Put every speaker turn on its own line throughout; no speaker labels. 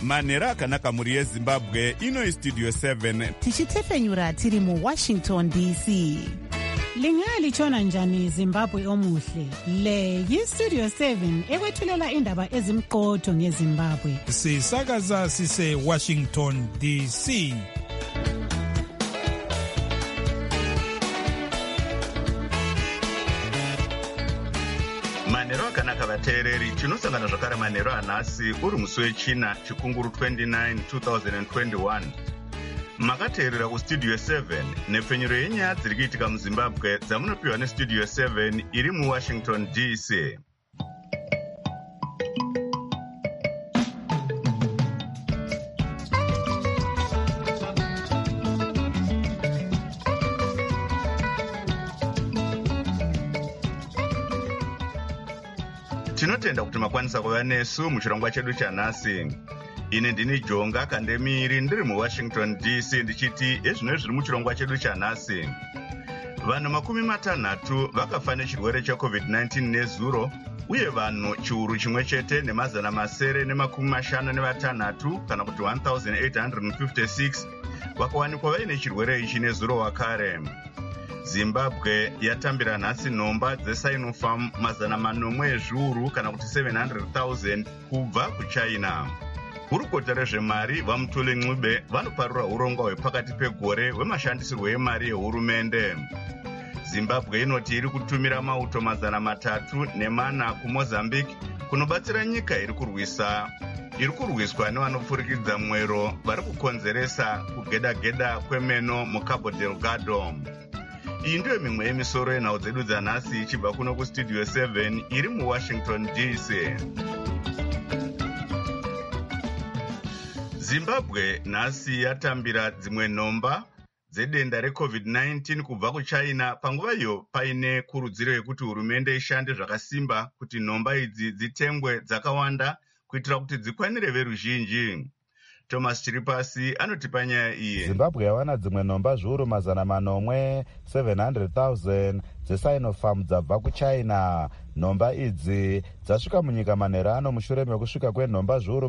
manhero akanaka mhuri yezimbabwe. Ino istudio 7
tichitefenyura tiri muWashington DC. Lingalitshona njani Zimbabwe omuhle? Le yistudio 7 ekwethulela indaba ezimqotho ngeZimbabwe.
Sisakaza sise Washington DC.
manhero akanaka vateereri. Tinosangana zvakare manhero anhasi uri musi wechina chikunguru 29 2021. Makateerera kustudio 7 nepfenyuro yenyaya dziri kuitika muZimbabwe dzamunopiwa nestudio 7 iri muWashington DC. Tinotenda kuti makwanisa kuva nesu muchirongwa chedu chanhasi. Ine ndini Jonga Kandemiri ndiri muWashington DC ndichiti ezvino zviri muchirongwa chedu chanhasi. Vanhu 60 vakafa nechirwere cheCovid-19 nezuro, uye vanhu chiuru chimwe chete ne956 kana kuti 1856 vakawanikwa vaine chirwere ichi nezuro wakare. Zimbabwe yatambira nhasi nhomba dzeSinopharm 400 ezviuru kana kuti 700,000 kubva kuChina. Hurukota rezvemari vaMutule Ncube vanoparura urongwa hwepakati pegore hwemashandisirwo emari yehurumende. Zimbabwe inoti iri kutumira mauto 304 kuMozambique kunobatsira nyika iri kurwiswa nevanopfurikidza mwero vari kukonzeresa kugedageda kwemeno muCabo Delgado. Iyi ndiyo mimwe yemisoro yenhau dzedu dzanhasi ichibva kuno kustudio 7 iri muWashington DC. Zimbabwe nhasi yatambira dzimwe nhomba dzedenda reCovid-19 kubva kuChina, panguva iyo paine kurudziro yekuti hurumende ishande zvakasimba kuti nhomba idzi dzitengwe dzakawanda kuitira kuti dzikwanire veruzhinji. Thomas Chiripasi anotipa nyaya iyi.
Zimbabwe yawana dzimwe nhomba zviuru 700,000 dzeSinopharm dzabva kuChina. Nhomba idzi dzasvika munyika manhero ano mushure mekusvika kwenhomba zviuru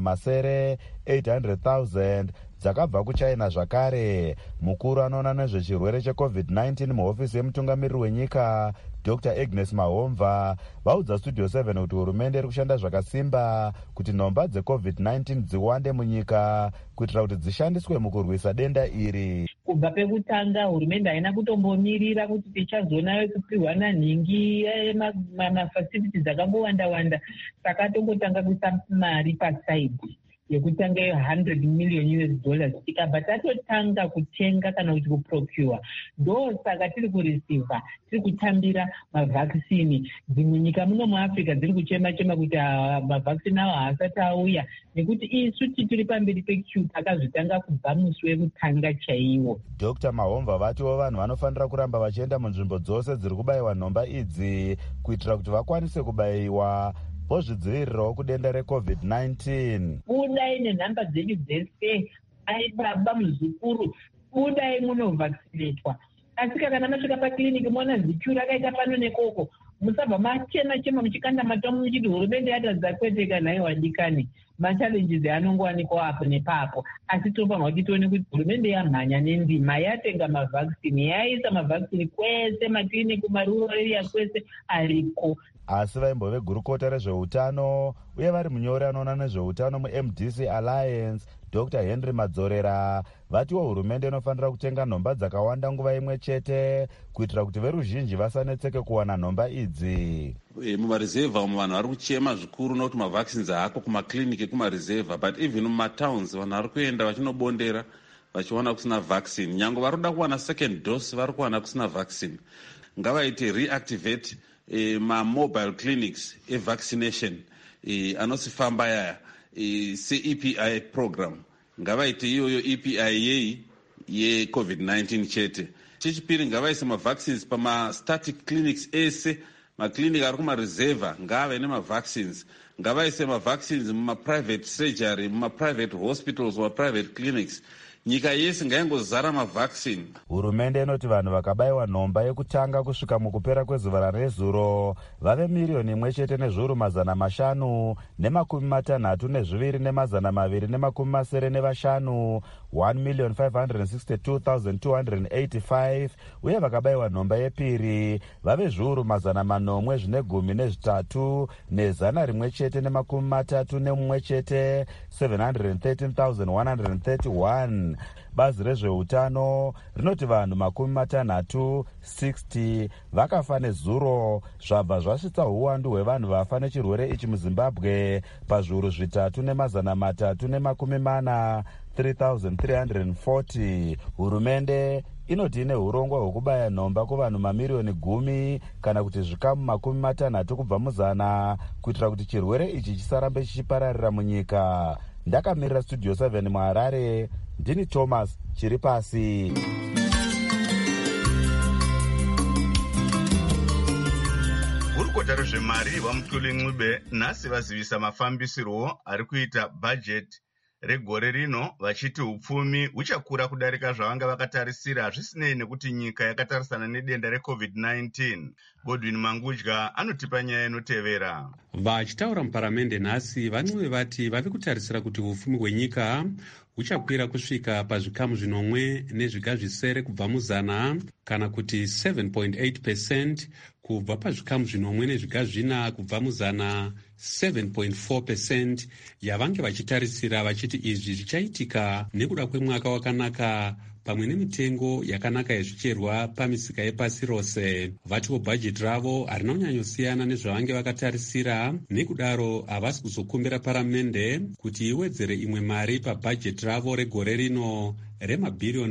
800,000 dzakabva kuChina zvakare. Mukuru anoona nezvechirwere cheCovid-19 muhofisi yemutungamiriri wenyika Dr. Agnes Mahomva vaudza studio 7 kuti hurumende iri kushanda zvakasimba kuti nhomba dzeCovid-19 dziwande munyika kuitira kuti dzishandiswe mukurwisa denda iri.
Kubva pekutanga hurumende haina kutombomirira kuti tichazonayo kupihwana nhingi mafacilities dzakambowanda-wanda, saka tongotanga kuisa mari pasaidi yekutanga $100 million tikabva tatotanga kutenga kana kuti kuprocure. Ndo saka tiri kureceiva, tiri kutambira mavhakisini. Dzimwe nyika muno muAfrica dziri kuchema-chema kuti mavhakisini avo haasati auya, nekuti isu tiri pamberi pequeue takazvitanga kubva musi wekutanga chaiwo.
Dr. Mahomva vatiwo vanhu vanofanira kuramba vachienda munzvimbo dzose dziri kubayiwa nhomba idzi kuitira kuti vakwanise kubayiwa vozvidzivirirawo kudenda reCovid-19.
Budai nenhamba dzenyu dzese, aibaba muzukuru, budai munovhakisinetwa. Asi kana masvika pakiriniki mona zichu rakaita pano nekoko, musabva machema-chema muchikanda matamu muchiti hurumende yatadza kwete kana iwadikani. Machallenges anongowanikwa apo nepapo, asi tofanirwa kuti tione kuti hurumende yamhanya nendima, yatenga mavhakisini, yaisa mavhakisini kwese, makiriniki, marural area kwese ariko.
Asi vaimbo vegurukota rezveutano uye vari munyori anoona nezveutano muMDC Alliance Dr. Henry Madzorera vatiwo hurumende inofanira kutenga nhomba dzakawanda nguva imwe chete kuitira kuti veruzhinji vasanetseke kuwana nhomba idzi.
Mumarizevha umu vanhu vari kuchema zvikuru nokuti mavhakisins haako kumakliniki ekumarizevha, but even mumatowns vanhu vari kuenda vachinobondera vachiwana kusina vaccine. Nyange vari kuda kuwana second dose vari kuwana kusina vaccine. Ngavaite reactivate mobile clinics evaccination anosifamba yaya se-EPI program. Ngavaite iyoyo EPI yeyi yeCovid-19 chete. Chechipiri ngavaise mavaccines pama-static clinics ese, maclinic ari kumareserva ngave nemavaccines. Ngavaise mavaccines mumaprivate surgery, mumaprivate hospitals, mumaprivate clinics. nyika yese ngaingozara mavhakisini.
Hurumende inoti vanhu vakabayiwa nhomba yekutanga kusvika mukupera kwezuva rezuro vave 1,750,562 1,562,285 1,562,285 uye vakabayiwa nhomba yepiri vave 1,813 1,131 713,131. Bazi rezveutano rinoti vanhu 60 vakafa nezuro zvabva zvasvitsa uwandu hwevanhu vafa nechirwere ichi muZimbabwe pazviuru 3,340 3,340. Hurumende inoti ine urongwa hwekubaya nhomba kuvanhu mamiriyoni 10 kana kuti zvikamu 60 kubva muzana kuitira kuti chirwere ichi chisarambe chichipararira munyika. Ndakamirira Studio 7 muHarare, ndini Thomas Chiripasi.
Gurukota rezvemari vaMutuli Ncube nhasi vazivisa mafambisirwo ari kuita bhajeti regore rino vachiti upfumi huchakura kudarika zvavanga vakatarisira zvisinei nekuti nyika yakatarisana nedenda reCovid-19. Godwin Mangudya anotipa nyaya inotevera.
Vachitaura muparamende nhasi, vaNcube vati vavi kutarisira kuti upfumi hwenyika huchakwira kusvika pazvikamu 10.7 kubva muzana kana kuti 7.8% kubva pazvikamu 10.4 kubva muzana 7.4% yavange vachitarisira, vachiti izvi zvichaitika nekuda kwemwaka wakanaka pamwe nemitengo yakanaka yezvicherwa pamisika yepasi rose. Vatiwo bhajeti ravo harina kunyanyosiyana nezvavange vakatarisira, nekudaro havasi kuzokumbira paramende kuti iwedzere imwe mari pabhajeti ravo regore rino remabhiriyoni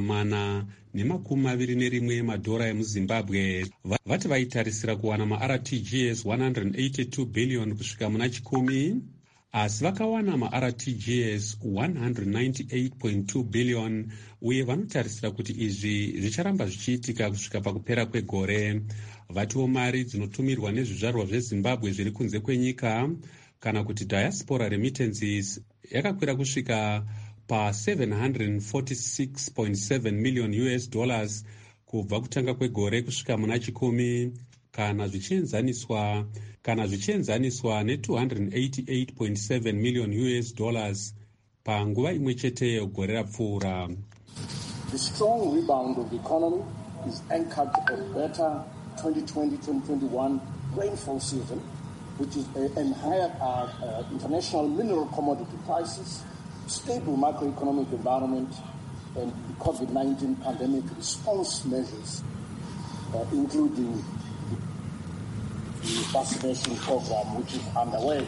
421 madhora emuZimbabwe. Vati vaitarisira kuwana maRTGS 182 billion kusvika muna chikumi, asi vakawana maRTGS 198.2 billion uye vanotarisira kuti izvi zvicharamba zvichiitika kusvika pakupera kwegore. Vatiwo mari dzinotumirwa nezvizvarwa zveZimbabwe zviri kunze kwenyika kana kuti diaspora remittances yakakwira kusvika pa$746.7 million kubva kutanga kwegore kusvika muna chikumi, kana zvichienzaniswa ne$288.7 million panguva imwe cheteyo gore rapfuura.
The strong rebound of the economy is anchored on better 2020-2021 rainfall season, which is and higher international mineral commodity prices, stable macroeconomic environment, and the COVID-19 pandemic response measures, including the vaccination program which is underway.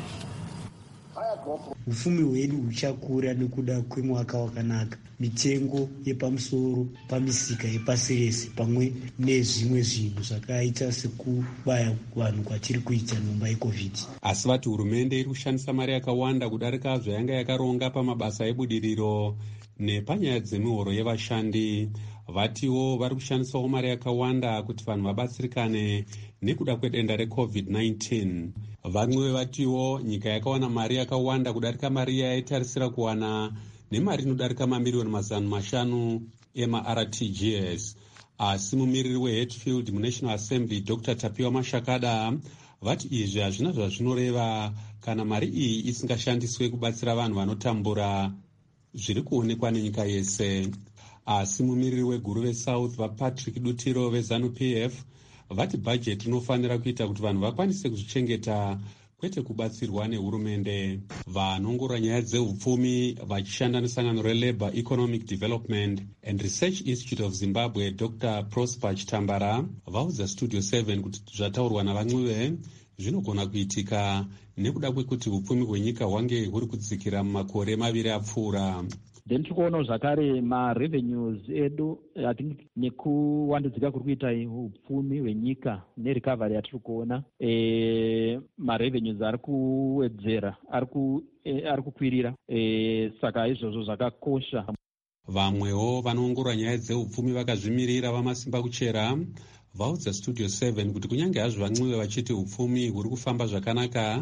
Ufumi hwedu huchakura nekuda kwemwaka wakanaka, mitengo yepamusoro pamisika yepasi rese pamwe nezvimwe zvinhu zvakaita sekubaya vanhu kwatiri kuita nhomba yeCovid.
Asi vati hurumende iri kushandisa mari yakawanda kudarika zvayanga yakaronga pamabasa ebudiriro nepanyaya dzemihoro yevashandi. Vatiwo vari kushandisawo mari yakawanda kuti vanhu vabatsirikane nekuda kwedenda reCovid-19. Vamwe vatiwo nyika yakawana mari yakawanda kudarika mari yaitarisira kuwana, nemari inodarika mamiliyoni 500 emaRTGS. Asi mumiriri weHatfield muNational Assembly Dr. Tapiwa Mashakada vati izvi hazvina zvazvinoreva kana mari iyi isingashandiswe kubatsira vanhu vanotambura zviri kuonekwa nenyika yese. Asi mumiriri weguru veSouth vaPatrick Dutiro veZANU-PF vati bhajeti inofanira kuita kuti vanhu vakwanise kuzvichengeta kwete kubatsirwa nehurumende. Vanongorora nyaya dzeupfumi vachishanda nesangano reLabour Economic Development and Research Institute of Zimbabwe Dr. Prosper Chitambara vaudza Studio 7 kuti zvataurwa navaNcube zvinogona kuitika nekuda kwekuti upfumi hwenyika hwange huri kudzikira mumakore maviri apfuura.
Then tikuona zvakare marevenues edu I think nekuwandudzika kuri kuita upfumi hwenyika nerecovery yatiri kuona marevenues ari kuwedzera ari kukwirira saka izvozvo zvakakosha.
Vamwewo vanoongorora nyaya dzeupfumi vakazvimirira vamasimba kuchera vaudza Studio 7 kuti kunyange hazvo vaNcube vachiti upfumi huri kufamba zvakanaka,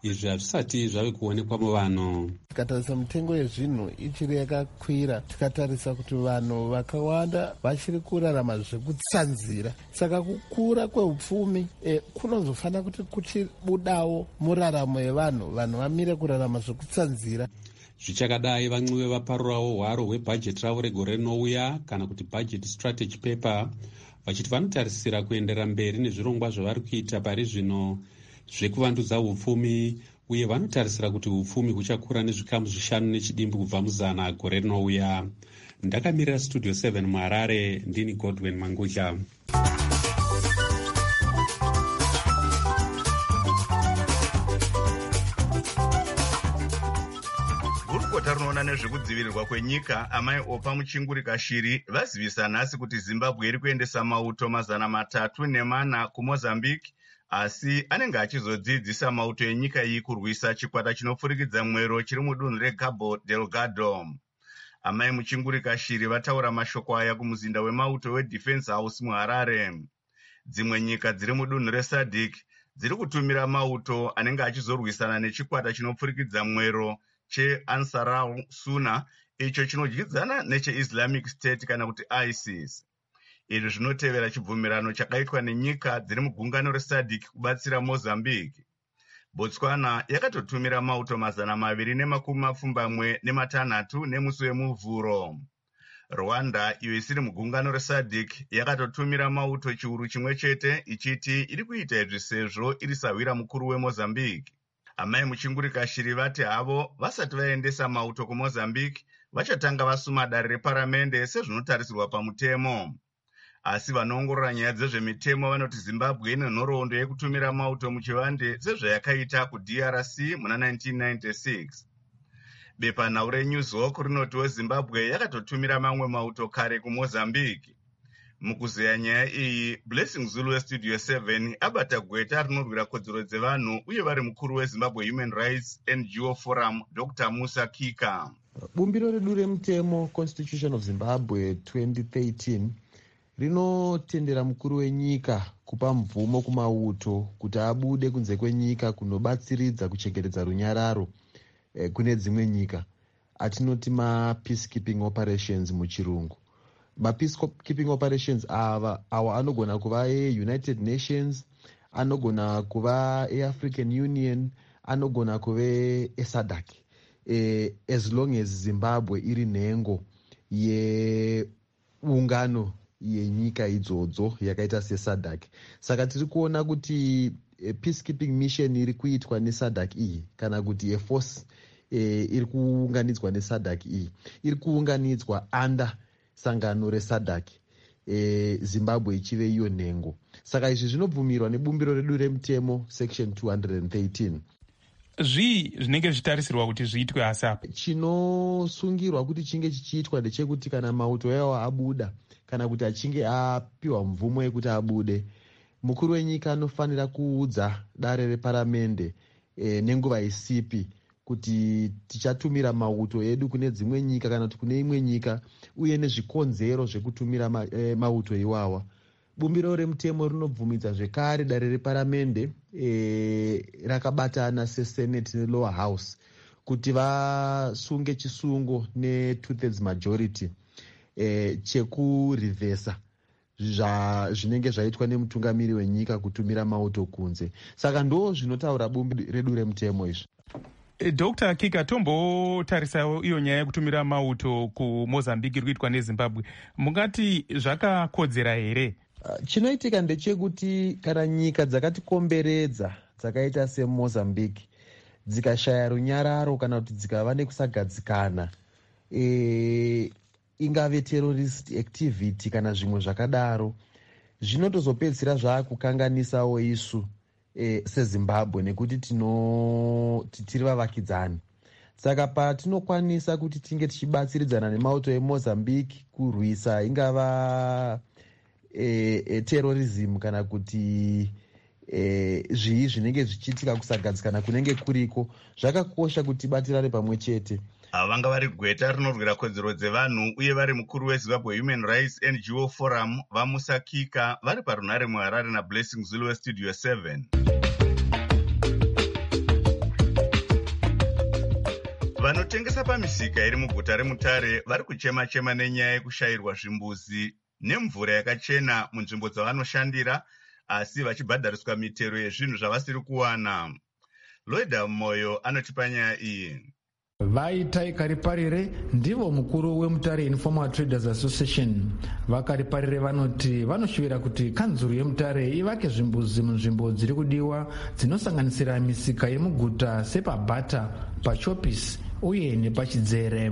izvi hazvisati zvave kuonekwa muvanhu.
Tikatarisa mitengo yezvinhu ichiri yakakwira, tikatarisa kuti vanhu vakawanda vachiri kurarama zvekutsanzira, saka kukura kweupfumi kunozofanira kuti kuchibudawo muraramo yevanhu, vanhu vamire kurarama zvekutsanzira.
Zvichakadai vamwe vaparurawo hwaro hwebhajeti ravo regore rinouya kana kuti budget strategy paper, vachiti vanotarisira kuendera mberi nezvirongwa zvavari kuita pari zvino zvekuvandudza upfumi, uye vanotarisira kuti upfumi huchakura nezvikamu 5 nechidimbu kubva muzana gore rinouya. Ndakamirira Studio 7 muHarare, ndini Godwin Mangudya.
Gurukota rinoona nezvekudzivirirwa kwenyika amai opa muchingurika shiri vazivisa nhasi kuti Zimbabwe iri kuendesa mauto 340 kuMozambique, asi anenge achizodzidzisa mauto enyika iyi kurwisa chikwata chinopfurikidza mwero chiri mudunhu reCabo Delgado. Amai muchingurika shiri vataura mashoko aya kumuzinda wemauto weDefense House muHarare. Dzimwe nyika dziri mudunhu reSADC dziri kutumira mauto anenge achizorwisana nechikwata chinopfurikidza mwero cheAnsarul Suna, icho chinodyidzana necheIslamic State kana kuti ISIS. Izvi zvinotevera chibvumirano chakaitwa nenyika dziri mugungano reSADC kubatsira Mozambique. Botswana yakatotumira mauto 276 nemusi wemuvhuro. Rwanda, iyo isiri mugungano reSADC, yakatotumira mauto chiuru chimwe chete ichiti iri kuita izvi sezvo iri sawira mukuru weMozambique. Amai muchingurika shiri vati havo vasati vaendesa mauto kuMozambique vachatanga vasuma dare reparamende sezvinotarisirwa pamutemo. Asi vanoongorora nyaya dzezvemitemo vanoti Zimbabwe ine nhoroondo yekutumira mauto muchivande sezvayakaita kuDRC muna 1996. Bepanhau reNewsHawk rinoti weZimbabwe yakatotumira mamwe mauto kare kuMozambique. Mukuzeya nyaya iyi, Blessing Zulu weStudio 7 abata gweta rinorwira kodzero dzevanhu uye vari mukuru weZimbabwe Human Rights NGO Forum, Dr. Musa Kika.
Bumbiro redu remutemo Constitution of Zimbabwe 2013 rinotendera mukuru wenyika kupa mvumo kumauto kuti abude kunze kwenyika kunobatsiridza kuchengetedza runyararo kune dzimwe nyika, atinoti ma-peacekeeping operations muchirungu. Ma-peacekeeping operations awa anogona kuva e-United Nations, anogona kuva e-African Union, anogona kuva e-SADC, as long as Zimbabwe iri nhengo yeungano yenyika idzodzo yakaita seSADC. Saka tiri kuona kuti peacekeeping mission iri kuitwa neSADC iyi kana kuti eforce iri kuunganidzwa neSADC iyi iri kuunganidzwa under sangano reSADC, Zimbabwe ichive iyo nhengo. Saka izvi zvinobvumirwa nebumbiro redu remutemo section 213.
Zvii zvinenge zvitarisirwa kuti zviitwe hasi apa?
Chinosungirwa kuti chinge chichiitwa ndechekuti kana mauto yawo abuda kana kuti achinge apiwa mvumo yekuti abude, mukuru wenyika anofanira kuudza dare reparamende nenguva isipi kuti tichatumira mauto edu kune dzimwe nyika kana kuti kune imwe nyika, uye nezvikonzero zvekutumira mauto iwawa. Bumbiro remutemo rinobvumidza zvekare dare reparamende rakabatana seSenate neLower House kuti vasunge chisungo ne2/3 majority chekurivhesa zvinenge zvaitwa nemutungamiri wenyika kutumira mauto kunze. Saka ndo zvinotaura bumbiro redu remutemo izvi.
Dr. Kika, tombotarisawo iyo nyaya yekutumira mauto kuMozambique iri kuitwa neZimbabwe. Mungati zvakakodzera here?
Chinoitika ndechekuti kana nyika dzakatikomberedza dzakaita seMozambique dzikashaya runyararo kana kuti dzikava nekusagadzikana, ingave terrorist activity kana zvimwe zvakadaro, zvinotozopedzisira zvaakukanganisawo isu seZimbabwe nekuti tiri vavakidzani. Saka patinokwanisa kuti tinge tichibatsiridzana nemauto eMozambique kurwisa ingava terrorism kana kuti zvii zvinenge zvichiitika kusagadzikana kunenge kuriko, zvakakosha kuti tibatirane pamwe chete.
Vanga vari gweta rinorwira kodzero dzevanhu uye vari mukuru weZimbabwe Human Rights NGO Forum, vaMusa Kika, vari parunhare muHarare naBlessing Zulu weStudio 7. Vanotengesa pamisika iri muguta reMutare vari kuchema-chema nenyaya yekushayirwa zvimbuzi nemvura yakachena munzvimbo dzavanoshandira, asi vachibhadhariswa mitero yezvinhu zvavasiri kuwana. Loida Moyo anotipa nyaya iyi.
Vaitai Kariparire ndivo mukuru weMutare Informal Traders Association. Vakariparire vanoti vanoshuvira kuti kanzuru yeMutare ivake zvimbuzi munzvimbo dziri kudiwa dzinosanganisira misika yemuguta sepabhata, pachopisi uye nepachidzere.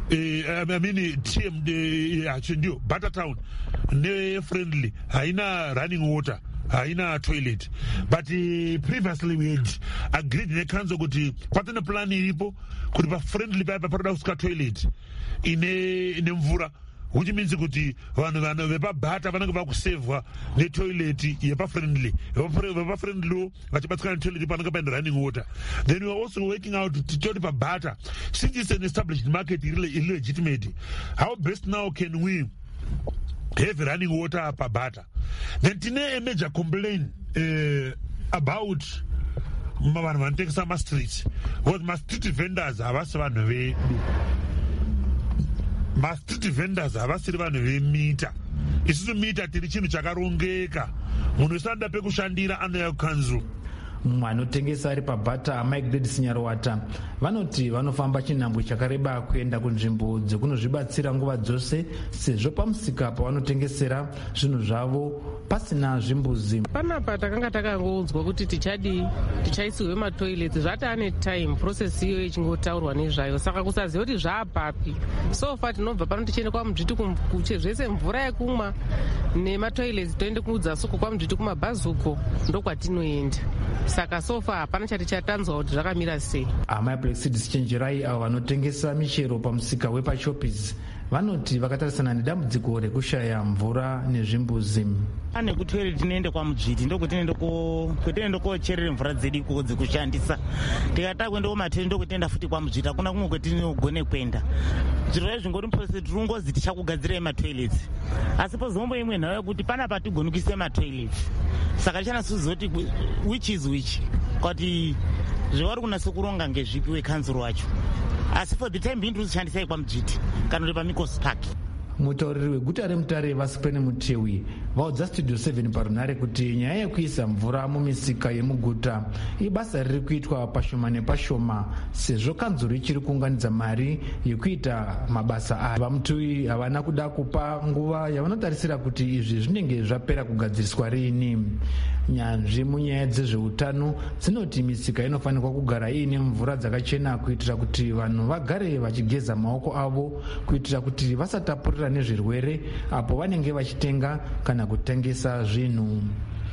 Ndio Bata Town ne friendly haina running water, haina toilet, but previously we had agreed nekanzo kuti patene plan iripo kuti pa friendly paya paroda kusika toilet ine mvura, which means kuti vanhu vepabhata vanenge vakusevhwa netoilet yepa-friendly vachibatsika netoilet panenge paine running water. Then we are also working out titoti pabhata, since it's an established market illegitimate, how best now can we have running water pabhata. Then tine a major complaint about vanhu vanotengesa mastreets, because mastreet vendors havasi vanhu vedu. Mastreet vendors havasiri vanhu vemita. Isusu mita tiri chinhu chakarongeka, munhu usanda pekushandira anoya kukanzuru.
Vanotengesa ari pabhata Mike Gladys Nyarwata vanoti vanofamba chinhambwe chakareba kuenda kunzvimbo dzekunozvibatsira nguva dzose, sezvo pamusika pavanotengesera zvinhu zvavo pasina zvimbuzi.
Panapa takanga takangoudzwa kuti tichaisirwe matoilets, zvataane time process iyo ichingotaurwa nezvayo, saka kusaziva kuti zvaapapi. Sofa tinobva pano tichienda kwaMujiti zvese mvura yekumwa nematoilets toende kudzasuko kwaMujiti kumabhazuko ndokwatinoenda. Saka sofa hapana chati chatanzwa kuti zvakamira sei.
Amai Placidis Chenjerai avo vanotengesa michero pamusika wepachopisi vanoti vakatarisana nedambudziko rekushaya mvura nezvimbuzi.
Ane kutoilet tinoende kwaMujiti ndokwetinoenda kocherera mvura dzedu ikoko dzekushandisa. Tikataka kuenda kumatende ndokwetinoenda futi kwaMujiti, hakuna kumwe kwetinogone kuenda. Zviro zvingori muprocess tiri kungozi tichakugadzirai matoilets, asi pozombo imwe nhau yekuti panapa hatigoni kuisa matoilets, saka tichanatsoziva kuti which is which, kuti zvavari kunatsa kuronga ngezvipi wekanzuro wacho, asi for the time being tiri kushandisai kwaMujiti kana kuti paMikos Park.
Mutauriri weguta reMutare Vasipene Mutewi vaudza Studio 7 parunhare kuti nyaya yekuisa mvura mumisika yemuguta ibasa riri kuitwa pashoma nepashoma, sezvo kanzuro ichiri kuunganidza mari yekuita mabasa aya. Vamutuwi havana kuda kupa nguva yavanotarisira kuti izvi zvinenge zvapera kugadziriswa riini. Nyanzvi munyaya dzezveutano dzinoti misika inofanirwa kugara iine mvura dzakachena kuitira kuti vanhu vagare vachigeza maoko avo, kuitira kuti vasatapurira nezvirwere apo vanenge vachitenga kana kutengesa zvinhu.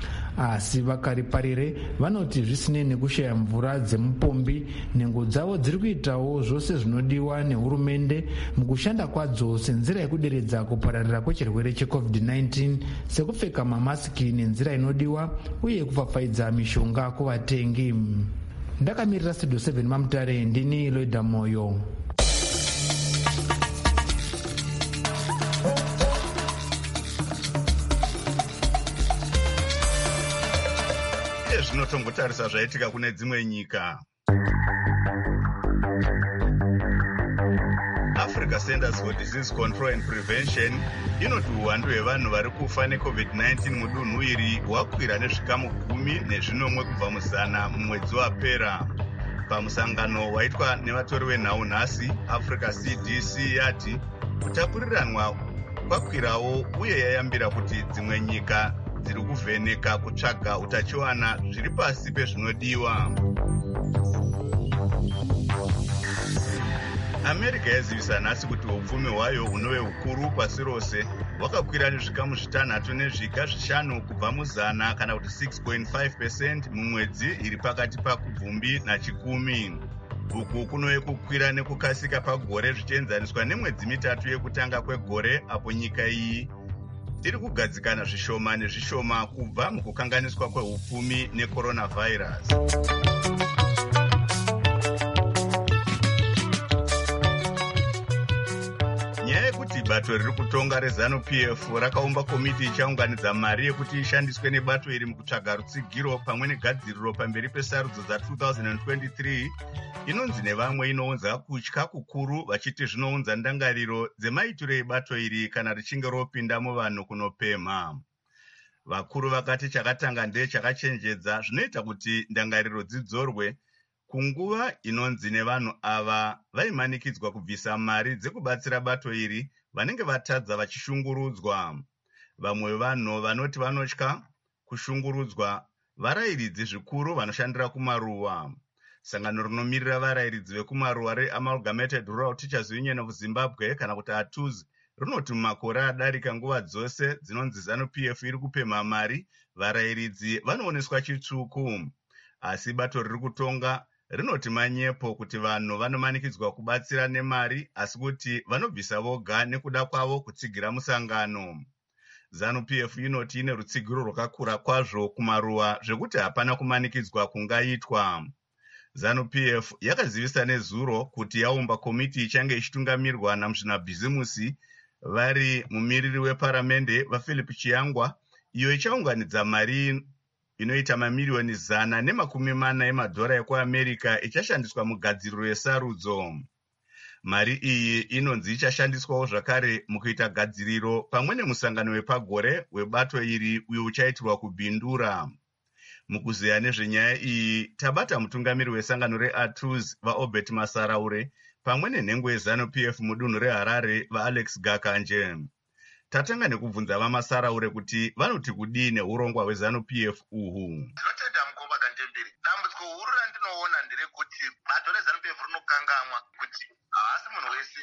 Asi Vakariparire vanoti zvisinei nekushaya mvura dzemupombi, nhengo dzavo dziri kuitawo zvose zvinodiwa nehurumende mukushanda kwadzo senzira yekuderedza kupararira kwechirwere cheCovid-19, sekupfeka mamasiki nenzira inodiwa uye kupfapfaidza mishonga kuvatengi. Ndakamirira Studio 7 maMutare, ndini Loida Moyo.
Zvinotongotarisa zvaitika kune dzimwe nyika. Africa Centers for Disease Control and Prevention inoti uwandu hwevanhu vari kufa neCovid-19 mudunhu iri hwakwira nezvikamu 10 kubva muzana mumwedzi wapera. Pamusangano waitwa nevatori venhau nhasi, Africa CDC yati kutapuriranwa kwakwirawo uye yayambira kuti dzimwe nyika dziri kuvheneka kutsvaga utachiwana zviri pasi pezvinodiwa. America yazivisa nhasi kuti upfumi hwayo hunove hukuru pasi rose hwakakwira nezvikamu 6.5 kubva muzana kana kuti 6.5% mumwedzi iri pakati paKubvumbi naChikumi. Uku kunove kukwira nekukasika pagore zvichienzaniswa nemwedzi mitatu yekutanga kwegore, apo nyika iyi tiri kugadzikana zvishoma nezvishoma kubva mukukanganiswa kweupfumi necoronavirus. Nyaya yekuti bato riri kutonga reZANU-PF rakaumba komiti ichaunganidza mari yekuti ishandiswe nebato iri mukutsvaga rutsigiro pamwe negadziriro pamberi pesarudzo dza2023 inonzi nevamwe inounza kutya kukuru vachiti zvinounza ndangariro dzemaitiro ebato iri kana richinge ropinda muvanhu kunopemha. Vakuru vakati chakatanga ndechakachenjedza zvinoita kuti ndangariro dzidzorwe kunguva inonzi nevanhu ava vaimanikidzwa kubvisa mari dzekubatsira bato iri vanenge vatadza vachishungurudzwa. Vamwe vanhu vanoti vanotya kushungurudzwa varayiridzi zvikuru vanoshandira kumaruwa. Sangano rinomirira varayiridzi vekumaruwa reAmalgamated Rural Teachers Union of Zimbabwe kana kuti ATUZ rinoti mumakore adarika nguva dzose dzinonzi ZANU-PF iri kupemha mari, varayiridzi vanooneswa chitsvuku. Asi bato riri kutonga rinoti manyepo kuti vanhu vanomanikidzwa kubatsira nemari asi kuti vanobvisa voga nekuda kwavo kutsigira musangano. ZANU-PF inoti ine rutsigiro rwakakura kwazvo kumaruwa zvekuti hapana kumanikidzwa kungaitwa. ZANU-PF yakazivisa nezuro kuti yaumba komiti ichange ichitungamirwa namuzvinabhizimusi vari mumiriri weparamende vaPhilip Chiyangwa, iyo ichaunganidza mari inoita mamiliyoni 140 emadhora ekuAmerica ichashandiswa mugadziriro yesarudzo. Mari iyi inonzi ichashandiswawo zvakare mukuita gadziriro pamwe nemusangano wepagore webato iri uyo uchaitirwa kubhindura. Mukuzeya nezvenyaya iyi tabata mutungamiri wesangano reATUZ vaObert Masaraure pamwe nenhengo yeZANU-PF mudunhu reHarare vaAlex Gakanje. Tatanga nekubvunza vaMasaraure kuti vanoti kudii neurongwa hweZANU-PF uhu.
Ndinotenda mukoma Kandembere. Dambudziko huru randinoona nderekuti bato reZANU-PF rinokangamwa kuti haasi munhu wese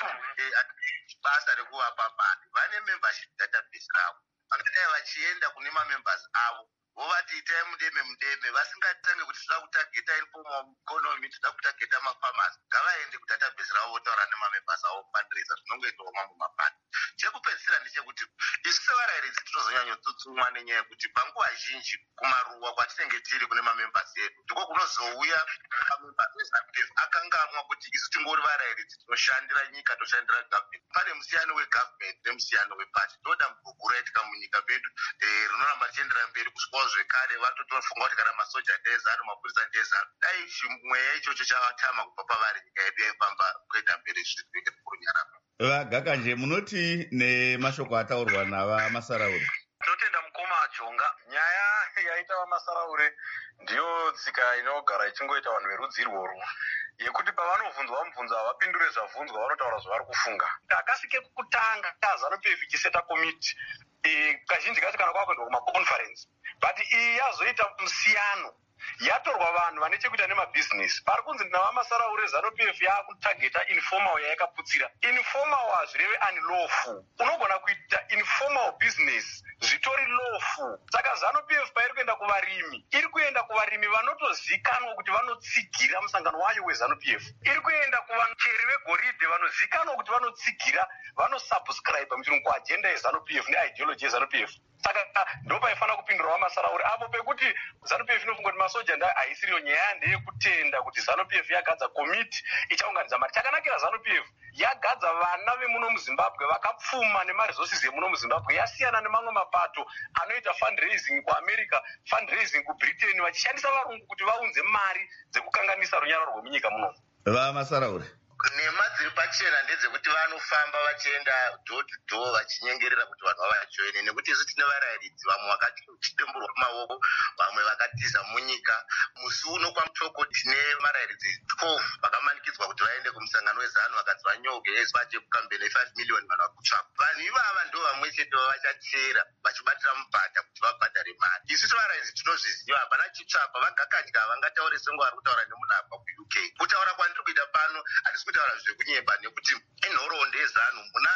basa rekuvapa mari. Vane membership database ravo. Vangadai vachienda kune mamembers avo vovati itai mudeme vasingatange kuti tinoda kutageta informal economy, tinoda kutageta mafamasi, ngavaende kudatabase ravo votaura nemamembers avo fundraiser zvinongoitawo mamwe mapani. Chekupedzisira ndechekuti isu sevarayiridzi tinozonyanyotsutsumwa nenyaya yekuti panguva zhinji kumaruwa kwatinenge tiri kune mamembers edu ndiko kunozouya mamembers eZANU-PF akangamwa kuti isu tingori varayiridzi tinoshandira nyika, toshandira government. Pane musiyano wegovernment nemusiyano wepati. Ndoda muguru raitika munyika medu rinoramba richiendera mberi kusvikawo zvekare vatotofunga kuti kana masoja ndeezanu, mapurisa ndeezanu. Dai mweya ichocho chavatama kubva pavari nyika yedu yaifamba kuenda mberi zviri kuite kurunyarama.
Vagakanje, munoti nemashoko ataurwa navaMasaraure?
Tinotenda mukoma Jonga. Nyaya yaita vaMasaraure ndiyo tsika inogara ichingoita vanhu verudzi irworwo, yekuti pavanovhunzwa mubvunzo havapindure zvabvunzwa, vanotaura zvavari kufunga. Akasike kutanga ZANU-PF ichiseta komiti kazhinji kacho kana kwakuendwa kumaconference, but iyi yazoita musiyano yatorwa vanhu vane chekuita nemabhizinesi. Pari kunzi navaMasaraure ZANU-PF yakutageta informal yayakaputsira. Informal hazvireve unlawful. Unogona kuita informal business zvitori lawful. Saka ZANU-PF pairi kuenda kuvarimi, iri kuenda kuvarimi vanotozikanwa kuti vanotsigira musangano wayo weZANU-PF. Iri kuenda kuvacheri vegoridhe vanozikanwa kuti vanotsigira, vanosubscribe muchirungu kuagenda yeZANU-PF neideology yeZANU-PF. Saka ndopaifanira kupindura vaMasaraure apo pekuti ZANU-PF inofunga kuti masoja haisiriyo. Nyaya ndeyekutenda kuti ZANU-PF yagadza komiti ichaunganidza mari. Chakanakira ZANU-PF yagadza vana vemuno muZimbabwe vakapfuma nemaresources emuno muZimbabwe, yasiyana nemamwe mapato anoita fundraising kuAmerica, fundraising kuBritain, vachishandisa varungu kuti vaunze mari dzekukanganisa runyararo rwemunyika muno.
VaMasaraure,
nhema dziri pachena ndedzekuti vanofamba vachienda door to door vachinyengerera kuti vanhu vavajoine, nekuti isu tine varayiridzi vamwe vakachitemburwa maoko, vamwe vakatiza munyika. Musi uno kwamutoko tine varayiridzi 12 vakamanikidzwa kuti vaende kumusangano weZANU vakadzi vanyoge yesu vaje kukambeni 5 million vanhu vakutsvaka. Vanhu ivava ndo vamwe chete vavachatsera vachibatira mubhadha kuti vabhadhare mari. Isu tivarayiridzi tinozviziva, hapana chitsvapa. Vagakadya havangataure sengo vari kutaura nemunhu abva kuUK. Kutaura kwandiri kuita pano handisi kutaura zvekunyemba, nekuti inhoroondo yeZANU muna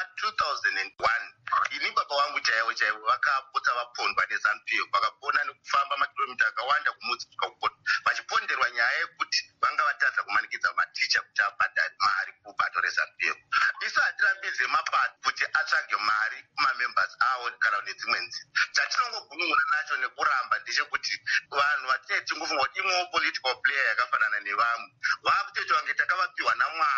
2001 ini baba wangu chaivo vakapota vapondwa neZANU-PF, vakapona nekufamba makilomita akawanda kumudzi kusvika kukona vachiponderwa nyaya yekuti vanga vatadza kumanikidza maticha kuti abhadhare mari kubato reZANU-PF. Isu hatirambidze mapato kuti atsvage mari kumamembers avo kana nedzimwe nzira. Chatinongogunun'una nacho nekuramba ndechekuti vanhu vatinenge tingofunga kuti imwewo political player yakafanana nevamwe vakutoita kunge takavapiwa naMwari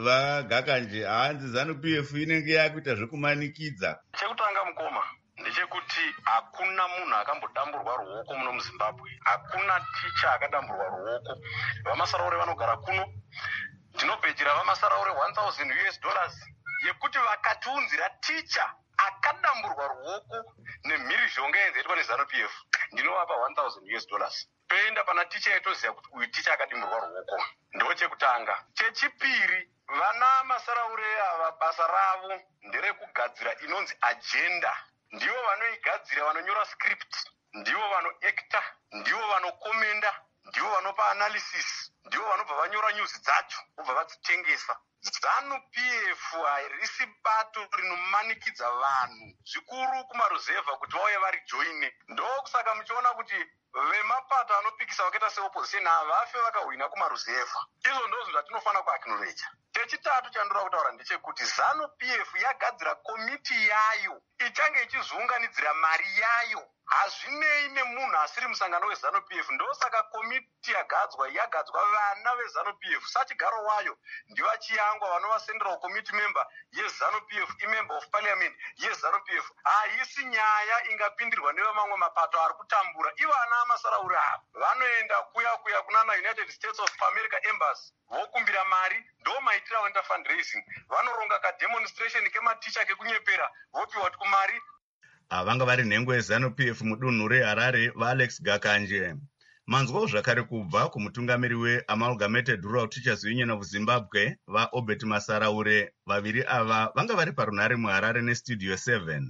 vagakanje hanzi ZANU-PF inenge yakuita zvekumanikidza.
Chekutanga mukoma ndechekuti hakuna munhu akambodamburwa ruoko muno muZimbabwe, hakuna ticha akadamburwa ruoko. Vamasaraure vanogara kuno, ndinobhejera vamasaraure $1,000 yekuti vakatiunzira ticha akadamburwa ruoko nemhirizhonga yenzaitwa neZANU-PF, ndinovapa $1,000. Toenda pana ticha yetoziva kuti uyu ticha akadimburwa ruoko. Ndo chekutanga. Chechipiri, vana masaraure ava basa ravo nderekugadzira inonzi agenda. Ndivo vanoigadzira, vanonyora script, ndivo vanoacta, ndivo vanokomenda, ndivo vanopa analysis, ndivo vanobva vanyora news dzacho vobva vadzitengesa. ZANU-PF harisi bato rinomanikidza vanhu zvikuru kumaruzevha kuti vauye vari joine. Ndokusaka muchiona kuti vemapato anopikisa vakaita seopposition havafe vakahwina kumaruzevha. Izvo ndozvo zvatinofanira kuacknowledge. Chechitatu chandoda kutaura ndechekuti ZANU-PF yagadzira komiti yayo ichange ichizounganidzira mari yayo. Hazvinei nemunhu asiri musangano weZANU-PF. Ndosaka komiti yagadzwa vana veZANU-PF. Sachigaro wayo ndivachiyangwa vanova central committee member yeZANU-PF, imember of parliament yeZANU-PF. Haisi nyaya ingapindirwa nevamamwe mapato ari kutambura. Ivo ana amasaraura ava vanoenda kuya kunana United States of America embassy vokumbira mari, ndo maitira vanoita fundraising. Vanoronga kademonstration kematicha kekunyepera vopiwa kuti kumari.
Vanga vari nhengo yeZANU-PF mudunhu reHarare vaAlex Gakanje. Manzwawo zvakare kubva kumutungamiri weAmalgamated Rural Teachers Union of Zimbabwe vaObert Masaraure. Vaviri ava vanga vari parunhare muHarare neStudio 7.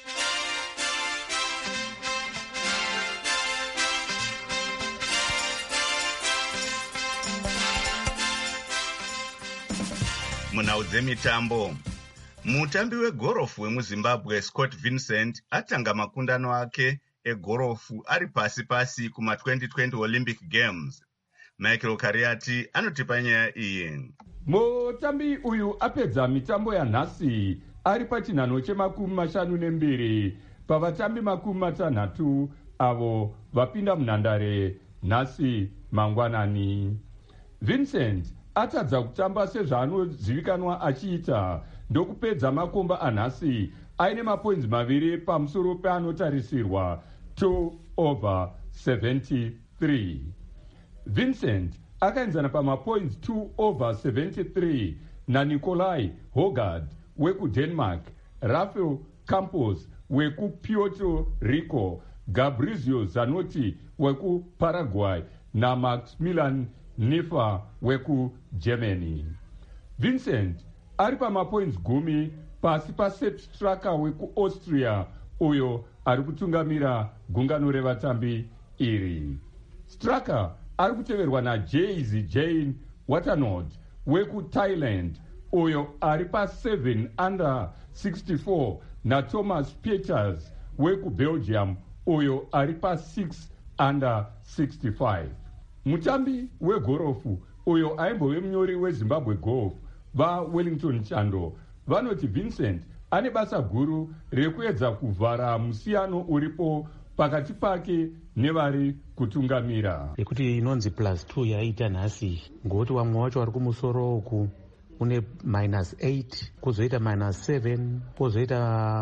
Munhau dzemitambo, mutambi wegorofu wemuZimbabwe Scott Vincent atanga makundano ake egorofu ari pasi kuma-2020 Olympic Games. Michael Kariati anotipa nyaya iyi.
Mutambi uyu apedza mitambo yanhasi ari pachinhanho che52 pavatambi 60 avo vapinda munhandare nhasi mangwanani. Vincent atadza kutamba sezvaanozivikanwa achiita ndokupedza makomba anhasi aine mapoints 2 pamusoro peanotarisirwa 2/73. Vincent akaenzana pamapoints 2/73 naNikolai Hogard wekudenmark, Rafael Campos wekuPuerto Rico, Gabrizio Zanotti wekuparaguay naMaximilian Nifa wekuGermany. Vincent ari pamapoints 10 pasi paSepp Straka wekuAustria uyo ari kutungamira gungano revatambi iri. Straka ari kuteverwa naJays Jane Watanabe wekuThailand uyo ari pa7 under 64 naThomas Peters wekuBelgium uyo ari pa6 under 65. Mutambi wegorofu uyo aimbove munyori weZimbabwe Golf vaWellington Chando vanoti Vincent ane basa guru rekuedza kuvhara musiyano uripo pakati pake nevari kutungamira.
Yekuti inonzi +2 yaita nhasi ngokuti vamwe vacho vari kumusoro uku une -8 kuzoita -7 kuzoita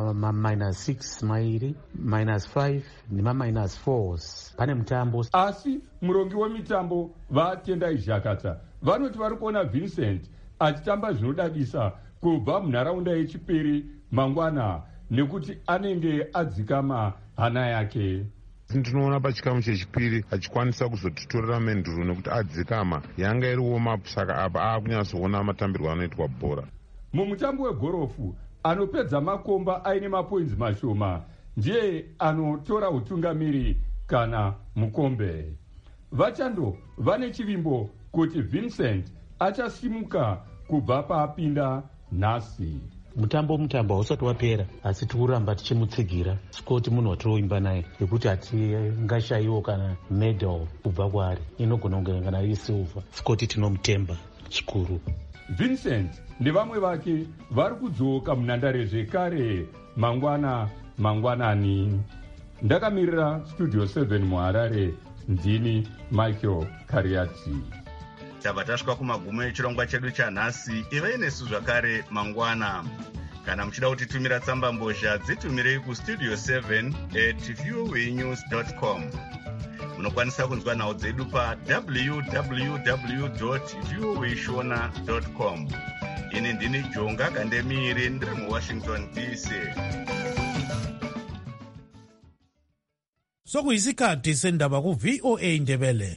-6 mairi -5 nema-4 pane mutambo.
Asi murongi wemitambo vaTendai Zhakata vanoti vari kuona Vincent achitamba zvinodadisa kubva munharaunda yechipiri mangwana nekuti anenge adzikama hana yake.
Ndinoona pachikamu chechipiri achikwanisa kuzotitorera menduro nekuti adzikama yanga iri warm-up, saka apa akunyatsoona matambirwo anoitwa bhora.
Mumutambo wegorofu anopedza makomba aine mapoints mashoma ndiye anotora utungamiri kana mukombe. Vachando vane chivimbo kuti Vincent achasimuka kubva paapinda nhasi.
Mutambo hausati wapera asi tikuramba tichimutsigira. Scott munhu watiroimba naye yekuti hatingashayiwo kana medal kubva kwaari, inogona kunge kana iri silver. Scott tinomutemba zvikuru.
Vincent nevamwe vake vari kudzoka munhandare zvekare mangwanani. Ndakamirira Studio 7 muHarare, ndini Michael Kariati.
tabva tasvika kumagumo echirongwa chedu chanhasi. ivai nesu zvakare mangwana. Kana muchida kutitumira tsamba mbozha dzitumirei kustudio 7@voanews.com. Munokwanisa kunzwa nhau dzedu pa www.voashona.com. Ini ndini Jonga Kandemiri, ndiri muWashington DC.
Sokuyisikhathi sendaba ku VOA Ndebele.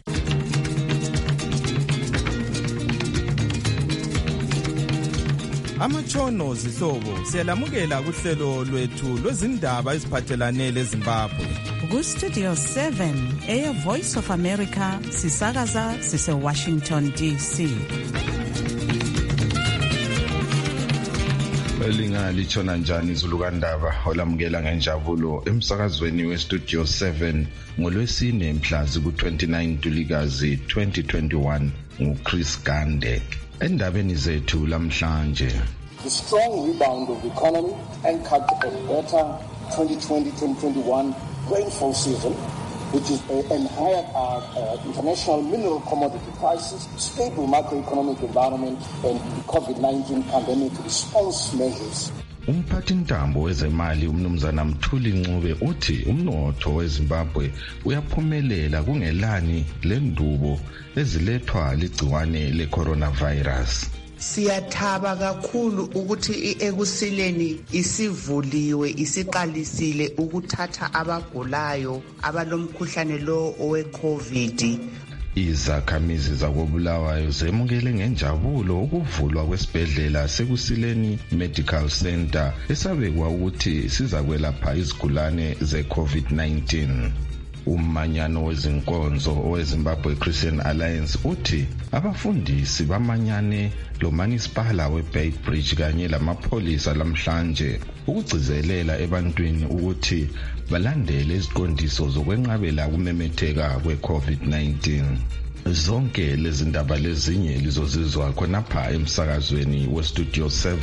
Amatshono zihlobo siyalamukela kuhlelo lwethu lwezindaba eziphathelane leZimbabwe.
Ku-Studio 7 Voice of America sisakaza sise-Washington DC.
Lingalitshona njani izulu kandaba olamukela ngenjabulo emsakazweni weStudio 7 ngolwesine mhlazi ku-29 Ntulikazi 2021 nguChris Gande. Endabeni zethu lamhlanje.
The strong rebound of the economy anchored a better 2020-2021 rainfall season, which is and higher international mineral commodity prices, stable macroeconomic environment, and the COVID-19 pandemic response measures.
Umphathintambo wezemali umnumzana Mthuli Ncube uthi umnotho weZimbabwe uyaphumelela kungelani lendubo ezilethwa ligciwane le-coronavirus.
Siyathaba kakhulu ukuthi ekusileni isivuliwe isiqalisile ukuthatha abagulayo abalomkhuhlane lo owe-COVID.
Izakhamizi zakobulawayo zemukele ngenjabulo ukuvulwa kwesibhedlela sekusileni Medical Center esabekwa ukuthi sizakwelapha izigulane ze-COVID-19. Umanyano wezinkonzo oweZimbabwe Christian Alliance uthi abafundisi bamanyane lomanisipala weBeitbridge kanye lamapholisa lamhlanje ukugcizelela ebantwini ukuthi balandele iziqondiso zokwenqabela kumemetheka kwe-COVID-19. Zonke lezi ndaba lezinye lizozizwa khonapha emsakazweni weStudio 7.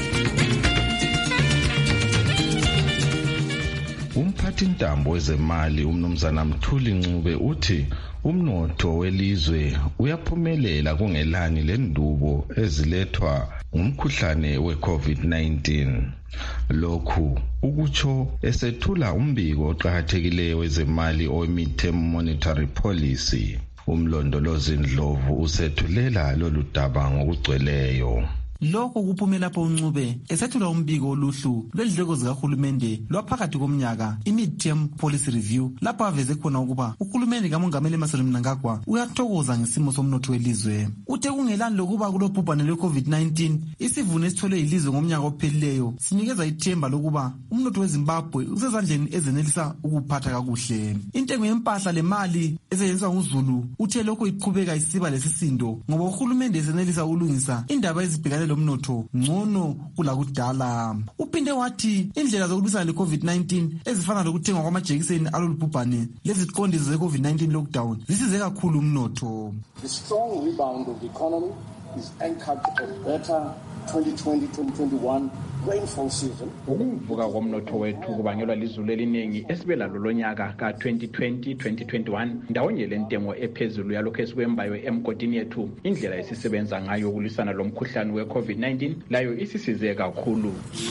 Umphathintambo wezemali umnumzana Mthuli Ncube uthi umnotho welizwe uyaphumelela kungelani lendubo ezilethwa ngumkhuhlane we-COVID-19. Lokhu ukutsho esethula umbiko oqhakathekileyo wezemali owe-Midterm Monetary Policy. Umlondolozi Ndlovu usethulela lolu daba ngokugcweleyo.
Lokho kuphume lapho uNcube esethula umbiko oluhlu lwezindleko zikahulumende lwaphakathi komnyaka i-Midterm Policy Review, lapho aveze khona ukuba uhulumende kaMongameli Emmerson Mnangagwa uyathokoza ngesimo somnotho welizwe. Uthe kungelani lokuba kulobhubhane lwe-COVID-19 isivuno esitholwe yilizwe ngomnyaka ophelileyo sinikeza ithemba lokuba umnotho weZimbabwe usezandleni ezenelisa ukuphatha kakuhle. Intengo yempahla lemali esetshenziswa nguZulu uthe lokho iqhubeka isiba lesisindo ngoba uhulumende esenelisa ukulungisa indaba ezibhekane lomnotho ngcono kulakudala. Uphinde wathi indlela zokulwisana le-COVID-19 ezifana lokuthengwa kwamajekiseni alolubhubhane leziqondiso ze-COVID-19 lockdown zisize kakhulu umnotho.
The strong rebound of the economy is anchored a better 2020-2021 rainfall season.
Ukuvuka komnotho wethu kubangelwa lizulu eliningi esibe lalo lonyaka ka-2020-2021 ndawonye lentengo ephezulu yalokho esikwembayo emgodini yethu. Indlela esisebenza ngayo ukulwisana lo mkhuhlane we-COVID-19 layo isisize kakhulu.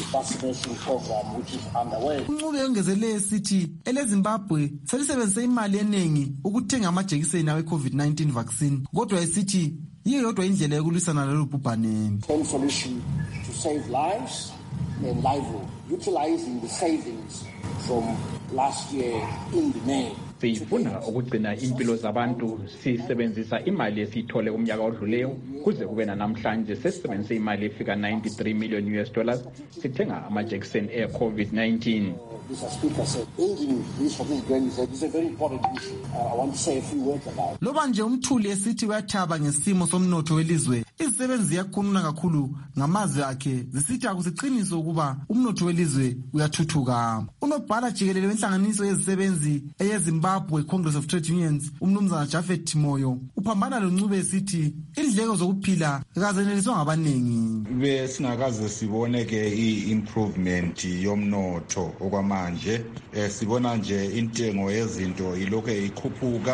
Uncube yongezele esithi eleZimbabwe selisebenzise imali eningi ukuthenga amajekiseni awe-COVID-19 vaccine, kodwa esithi yiyo yodwa indlela yokulwisana lolu bhubhane.
Solution to save lives and livelihood, utilizing the savings from last year in the May.
Sifuna ukugcina impilo zabantu sisebenzisa imali esiyithole umnyaka odluleyo kuze kube namhlanje sesisebenzise imali efika 93 million US dollars sithenga amajekiseni e-COVID-19.
Mr. Speaker said, ending this for this grand is a very important issue. I want to say a few words about it.
Loba nje umthuli esithi uyathaba ngesimo somnotho welizwe, izisebenzi ziyakhuluma kakhulu ngamazwi akhe zisithi akusiqiniso ukuba umnotho welizwe uyathuthuka. Unobhala jikelele wenhlanganiso yezisebenzi eyeZimbabwe Congress of Trade Unions umnumzana Japhet Moyo uphambana loNcube esithi indleko zokuphila kazeneliswa ngabanengi.
Besingakaze sibone ke i-improvement yomnotho okwamanje sibona nje intengo yezinto ilokho ikhuphuka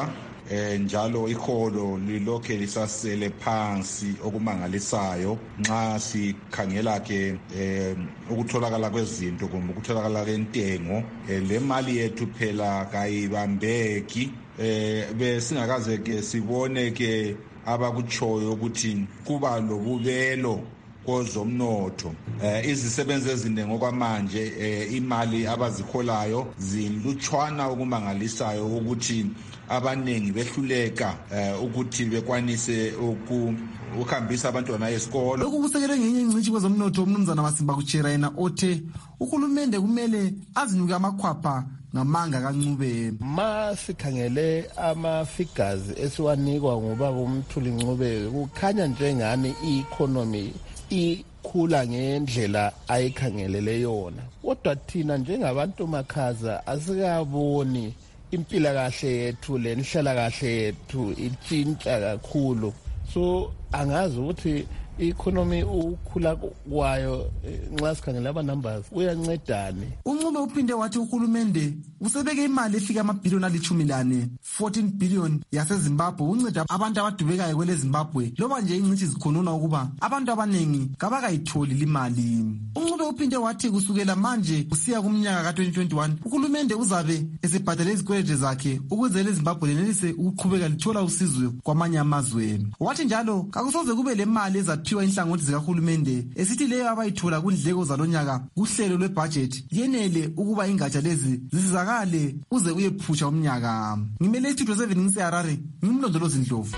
njalo iholo lilokhe lisasele phansi okumangalisayo nxa sikhangela ke ukutholakala kwezinto kumbe ukutholakala kwentengo. Le mali yethu phela kayibambeki besingakaze ke sibone ke abakutshoyo ukuthi kuba lobubelo kozomnotho. Izisebenzi eziningi okwamanje imali abaziholayo zilutshwana okumangalisayo ukuthi abaningi behluleka ukuthi bekwanise ukuhambisa abantwana esikolo.
Lokhu kusekelwe ngenye ingcitshi kwezomnotho umnumzana Masimba Kuchera yena othe uhulumende kumele azinuke amakhwapha ngamanga kaNcube.
Masikhangele ama-figures esiwanikwa ngobaba uMthuli Ncube kukhanya njengani i-economy ikhula ngendlela ayikhangelele yona, kodwa thina njengabantu makhaza asikaboni impilakahle yethu lenhlalakahle yethu itshintsha kakhulu. So angazi ukuthi i-economy ukhula kwayo nxa sikhangela ama-numbers uyancedani.
uNcube uphinde wathi uhulumende usebeke imali efika amabhiliyoni ali-14 billion yaseZimbabwe unceda abantu abadubekayo kwele Zimbabwe, loba nje ingcitshi zikhonona ukuba abantu abaningi kabakayitholi limali. uNcube uphinde wathi kusukela manje kusiya kumnyaka ka-2021 uhulumende uzabe esebhadala izikweletu zakhe ukuze leZimbabwe lenelise ukuqhubeka lithola usizo kwamanye amazwe. Wathi njalo kakusoze kube le mali ezaphiwa inhlangothi zikahulumende esithi leyo abayithola kundleko zalonyaka kuhlelo lwebudget yenele ukuba ingatsha lezi zisizakale uze uyephutsha umnyaka. Ngimele istudio 7 ngiseHarare, ngimlondolozi Ndlovu.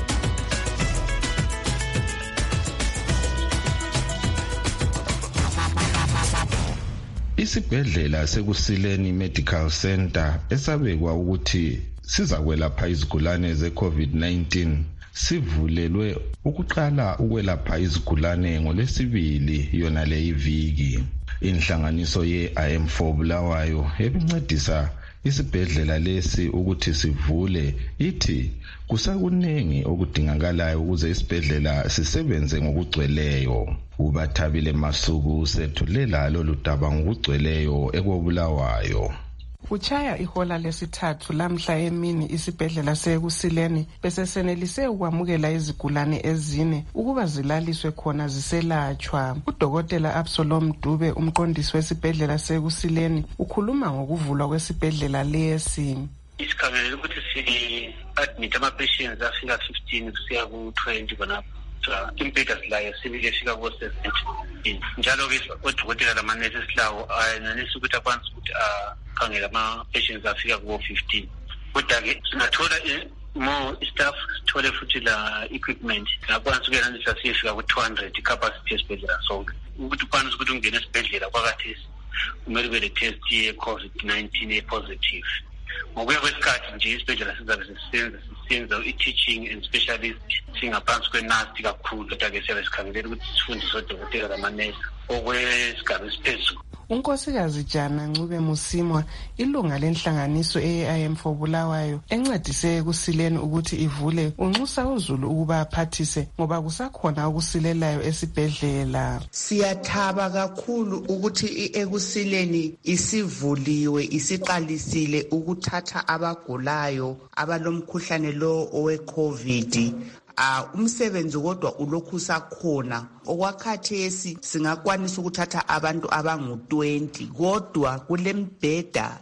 Isibhedlela seKusileni Medical Center esabekwa ukuthi sizakwelapha izigulane ze-COVID-19 sivulelwe ukuqala ukwelapha izigulane ngoLwesibili yona le iviki. Inhlanganiso ye-IM4 Bulawayo ebincedisa isibhedlela lesi ukuthi sivule ithi kusakuningi okudingakalayo ukuze isibhedlela sisebenze ngokugcweleyo. uBathabile Masuku sethulela lolu daba ngokugcweleyo ekobulawayo.
Kuchaya ihola lesithathu lamhla emini isibhedlela seKusileni besesenelise ukwamukela izigulane ezine ukuba zilaliswe khona ziselatshwa. Udokotela Absalom Dube umqondisi wesibhedlela seKusileni ukhuluma ngokuvulwa kwesibhedlela lesi.
Isikhangelele ukuthi si-admit ama-patients afika 15 kusiya ku-20 khonapho. Imbheda silayo sibike fika ko-17 njalo-ke odokotela lamanesi esilawo ayenelisa ukuthi akwanise ukuthi akhangele ama-patients afika kubo-15. Kodwa-ke singathola more staff, sithole futhi la equipment ngakwanisa ukuyenelisa siyefika ku-200 capacity esibhedlela sonke ukuthi ukwanise ukuthi ungene esibhedlela kwakathesi kumele ube le-test ye-COVID-19 e-positive. Ngokuya kwesikhathi nje isibhedlela sizabe sisenza i-teaching and specialist singaphansi kwenasti kakhulu, kodwa-ke siyabe sikhangelela ukuthi sifundise odokotela lamanesi okwesigaba esiphezulu.
uNkosikazi Jana Ncube Musimwa ilunga lenhlanganiso ye-IM4 Bulawayo encedise Kusileni ukuthi ivule unxusa uzulu ukuba aphathise ngoba kusakhona ukusilelayo esibhedlela.
Siyathaba kakhulu ukuthi eKusileni isivuliwe isiqalisile ukuthatha abagulayo abalomkhuhlane lo owe-COVID. Umsebenzi kodwa ulokhu sakhona okwakhathesi singakwanisa ukuthatha abantu abangu-20 kodwa kulembheda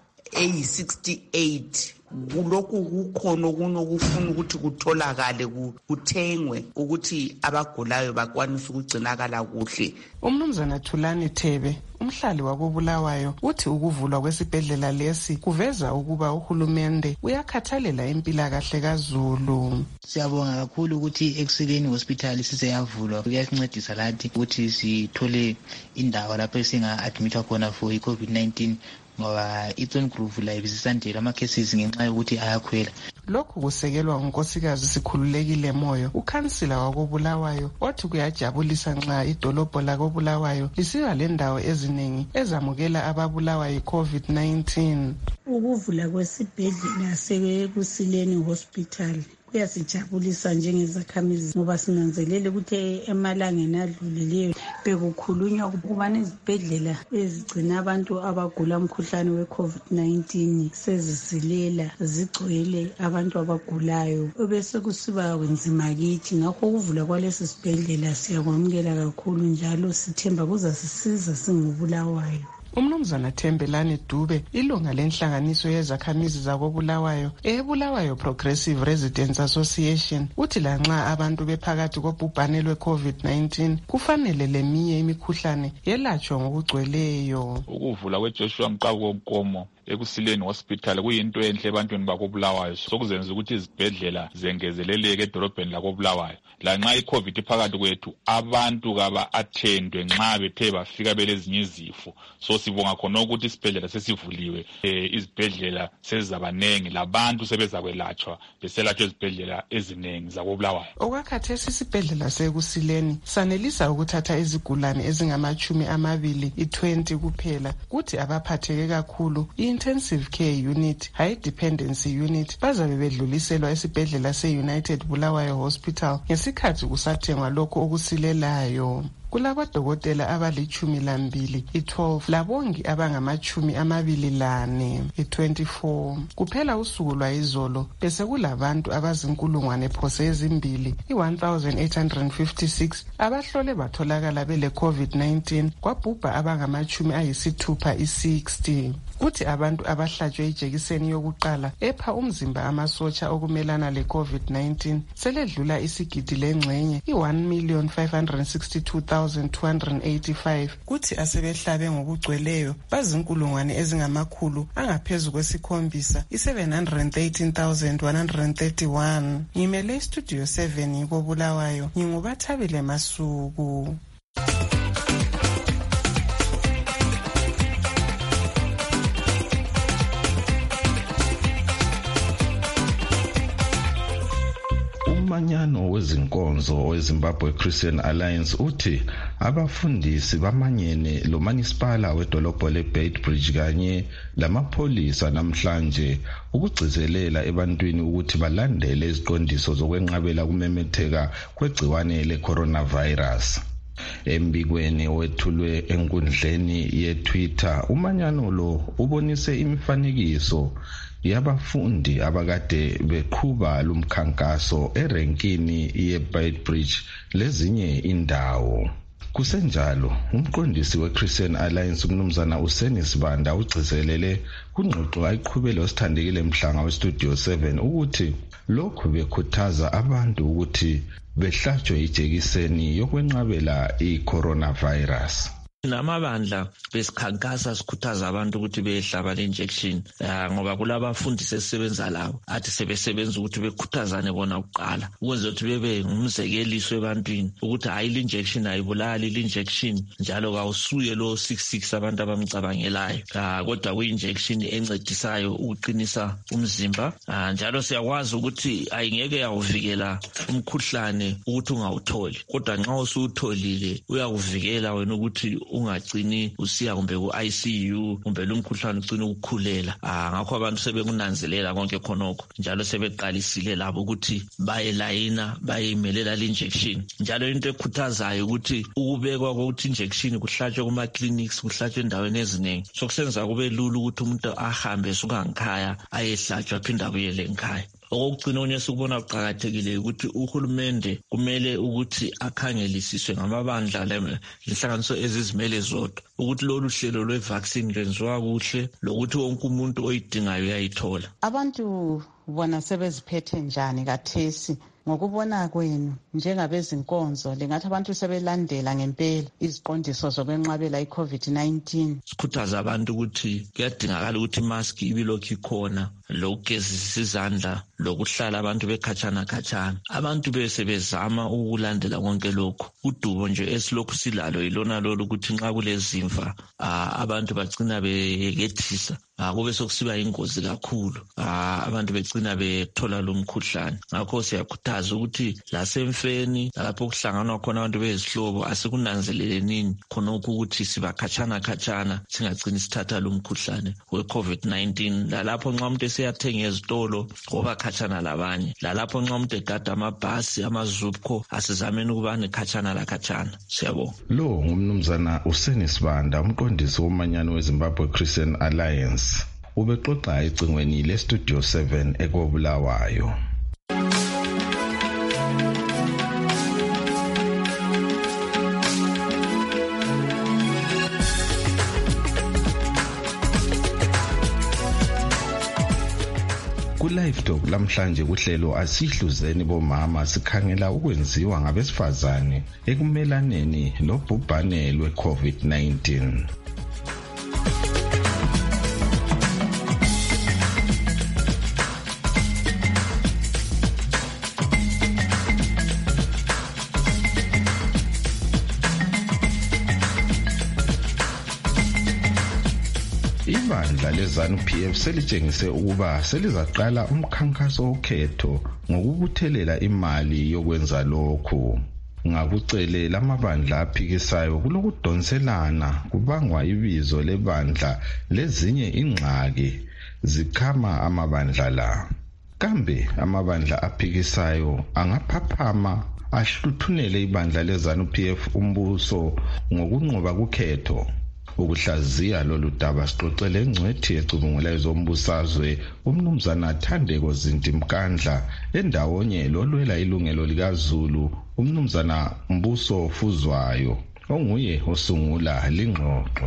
eyi-68 kulokhu kukhona okunokufuna ukuthi kutholakale kuthengwe ukuthi abagulayo bakwanise ukugcinakala kuhle.
Umnumzana Thulani Thebe umhlali wakobulawayo uthi ukuvulwa kwesibhedlela lesi kuveza ukuba uhulumende uyakhathalela impilakahle kaZulu.
Siyabonga kakhulu ukuthi eKusileni Hospital siseyavulwa, kuyasincedisa lathi ukuthi sithole indawo lapho esinga-admithwa khona for i-COVID-19 ngoba i-Thorn Groove la ibisisandela ama-cases ngenxa yokuthi ayakhwela.
Lokhu kusekelwa unkosikazi Sikhululekile Moyo, ukhansila wakobulawayo othi kuyajabulisa nxa idolobho lakobulawayo lisiba lendawo eziningi ezamukela ababulawa yi-COVID-19.
Ukuvula kwesibhedlela seKusileni Hospital
kuyasijabulisa njengezakhamizi ngoba sinanzelele ukuthi emalangeni adlulileyo bekukhulunywa ukubana izibhedlela ezigcina abantu abagula umkhuhlane we-COVID-19 sezisilela zigcwele abantu abagulayo bese kusiba kwenzima kithi. Ngakho ukuvula kwalesi sibhedlela siyakwamukela kakhulu njalo sithemba kuzasisiza singubulawayo.
Umnumzana Thembelani Dube, ilunga lenhlanganiso yezakhamizi zakobulawayo eBulawayo Progressive Residents Association, uthi lanxa abantu bephakathi kobhubhane lwe-COVID-19 kufanele leminye imikhuhlane yelatshwe ngokugcweleyo.
Ukuvula kweJoshua Mqabu Nkomo eKusileni Hospital kuyinto enhle ebantwini bakobulawayo, sokuzenza ukuthi izibhedlela zengezeleleke edolobheni lakobulawayo. Lanxa iCovid iphakathi kwethu, abantu kaba-attendwe nxa bethe bafika belezinye izifo. So sibonga khona ukuthi isibhedlela sesivuliwe, izibhedlela sezizabanengi, labantu sebezakwelatshwa beselatshwa izibhedlela ezinengi zakobulawayo.
Okwakhathesi isibhedlela seKusileni sanelisa ukuthatha izigulane ezingama-20 kuphela, kuthi abaphatheke kakhulu intensive care unit, high dependency unit bazabe bedluliselwa esibhedlela se-United Bulawayo Hospital ngesikhathi kusathengwa lokho okusilelayo. Kulabadokotela abali-12, i-12 labongi abangama-24, i-24. Kuphela usuku lwayizolo bese kulabantu abazinkulungwane phose ezimbili, i-1856 abahlole batholakala bele-COVID-19, kwabhubha abangama-60. Kuthi abantu abahlatshwe ijekiseni yokuqala epha umzimba amasotsha okumelana le-COVID-19 seledlula isigidi lengxenye, i-1,562,285. Kuthi asebehlabe ngokugcweleyo bazinkulungwane ezingamakhulu angaphezu kwesikhombisa, i-713,131. Ngimele iStudio 7 yikobulawayo, ngingubathabile Masuku.
Umanyano wezinkonzo weZimbabwe Christian Alliance uthi abafundisi bamanyene lo municipala wedolobho leBeitbridge kanye lamapholisa namhlanje ukugcizelela ebantwini ukuthi balandele iziqondiso zokwenqabela kumemetheka kwegciwane le-coronavirus. Embikweni wethulwe enkundleni ye-Twitter, umanyano lo ubonise imifanekiso yabafundi abakade beqhuba lumkhankaso erenkini yeBeitbridge lezinye indawo. Kusenjalo, umqondisi weChristian Alliance umnumzana uSenis Banda ugcizelele kungxoxo ayiqhubele osithandekile mhlanga weStudio 7 ukuthi lokhu bekhuthaza abantu ukuthi behlatshwe ijekiseni yokwenqabela i-coronavirus.
Namabandla besikhankasa sikhuthaza abantu ukuthi behlaba le injection ngoba kulabafundi sesebenza labo athi sebesebenza ukuthi bekhuthazane bona uqala ukwenza ukuthi bebe ngumzekeliso ebantwini ukuthi hayi le injection ayibulali le injection njalo kawusuye lo 66 abantu abamcabangelayo kodwa ku injection encedisayo ukuqinisa umzimba njalo siyakwazi ukuthi ayingeke yawuvikela umkhuhlane ukuthi ungawutholi kodwa nxa usutholile uyakuvikela wena ukuthi ungagcini usiya kumbe ku-ICU kumbe lumkhuhlane ugcina ukukhulela ngakho abantu sebekunanzelela konke khonokho njalo sebeqalisile labo ukuthi bayelayina bayeyimelela le-injection njalo into ekhuthazayo ukuthi ukubekwa kokuthi injection kuhlatshwe kuma-clinics kuhlatshwe endaweni eziningi sokusenza kube lula ukuthi umuntu ahambe suka ngikhaya ayehlatshwa aphinda abuyele ngikhaya. Okugcina onye sikubona kuqakathekile ukuthi uhulumende kumele ukuthi akhangelisiswe ngamabandla lenhlanganiso ezizimele zodwa ukuthi lolu hlelo lwe-vaccine lwenziwa kuhle lokuthi wonke umuntu oyidingayo uyayithola.
Abantu bona sebeziphethe njani kathesi ngokubona kwenu njengabezinkonzo lengathi abantu sebelandela ngempela iziqondiso zokwenqabela i-COVID-19?
Sikhuthaza abantu ukuthi kuyadingakala ukuthi imask ibilokhu ikhona lokugezisa izandla lokuhlala abantu bekhatshana abantu bese bezama ukulandela konke lokhu. Udubo nje esilokhu silalo ilona lolu ukuthi nxa kulezimfa abantu bagcina beyekethisa kube sokusiba ingozi kakhulu abantu begcina bethola lo mkhuhlane. Ngakho siyakhuthaza ukuthi lasemfeni lapho kuhlanganwa khona abantu bezihlobo asikunanzeleleni khonokho ukuthi sibakhatshana singagcini sithatha lo mkhuhlane we-COVID-19 lalapho nxa umuntu siyathenga ezitolo ngoba khatshana labanye. Lalapho nxa umuntu egada amabhasi amazupco asizameni ukuba nekhatshana lakhatshana. Siyabonga.
Lo ngumnumzana uSenisibanda, umqondisi womanyano weZimbabwe Christian Alliance. Ubexoxa ecingweni leStudio 7 eKobulawayo. Live Talk lamhlanje kuhlelo asihluzeni bomama sikhangela ukwenziwa ngabesifazane ekumelaneni lobhubhane lwe-COVID-19. Ibandla leZANU-PF selitshengise ukuba selizaqala umkhankaso wokhetho ngokubuthelela imali yokwenza lokhu. Ngakucele lamabandla aphikisayo kulokudonselana kubangwa ibizo lebandla lezinye ingxaki zikhama amabandla la. Kambe amabandla aphikisayo angaphaphama ahluthunele ibandla leZANU-PF umbuso ngokunqoba kukhetho. Ukuhlaziya lolu daba sixoxele ingcwethi ecubungula ezombusazwe umnumzana Thandeko Zintimkandla endawonye lolwela ilungelo likaZulu umnumzana Mbuso Fuzwayo onguye osungula lingxoxo.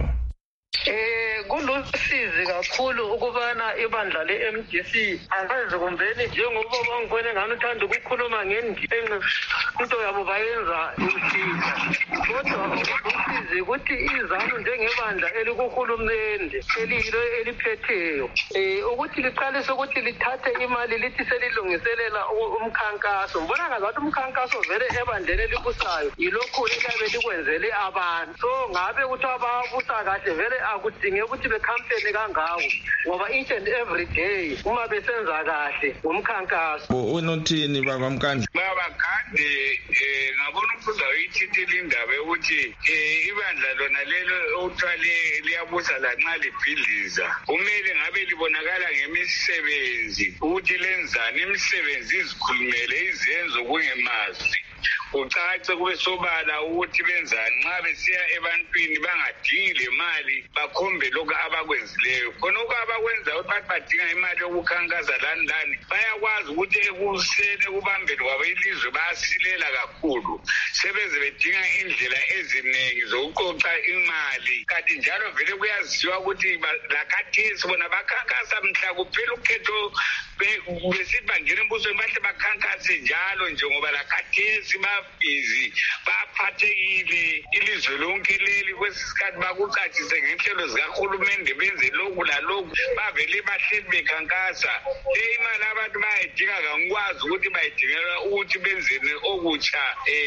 Kulusizi kakhulu ukubana ibandla le-MDC akazi kumbeni njengoba bangibone ngani uthanda ukukhuluma ngendlela into yabo bayenza imsiza. Kodwa kulusizi ukuthi iZANU njengebandla elikuhulumende eliyilo eliphetheyo ukuthi liqalise ukuthi lithathe imali lithi selilungiselela umkhankaso. Mbona ngazathi umkhankaso vele ebandleni elibusayo yilokhu eliyabe likwenzele abantu. So ngabe ukuthi ababusa kahle vele akudinge ukuthi bekhampeni kangako ngoba each and every day uma besenza kahle ngomkhankaso.
Unothini baba Mkandla?
Baba Khande ngabona ukuza uyithithile indaba ukuthi ibandla lona lelo uthwale liyabusa lanxa libhidliza kumele ngabe libonakala ngemisebenzi ukuthi lenzani imisebenzi izikhulumele izenzo kungemazwi. Ucace kube sobala ukuthi benzani nxa besiya ebantwini bangadingi le mali bakhombe lokho abakwenzileyo. Khonokho abakwenza ukuthi badinga imali yokukhankasa lani bayakwazi ukuthi ekuseni kubambeni kwabo ilizwe bayasilela kakhulu. Sebeze bedinga indlela eziningi zokuqoqa imali. Kanti njalo vele kuyaziwa ukuthi lakhathesi bona bakhankasa mhla kuphela ukhetho besithi bangena embusweni bahle bakhankase njalo njengoba lakhathesi babhizi baphathekile ilizwe lonke leli kwesisikhathi bakucacise ngenhlelo zikahulumende benze lokhu lalokhu bavele bahleli bekhankasa. Imali abantu bayayidinga kangikwazi ukuthi bayidingela ukuthi benzeni okutsha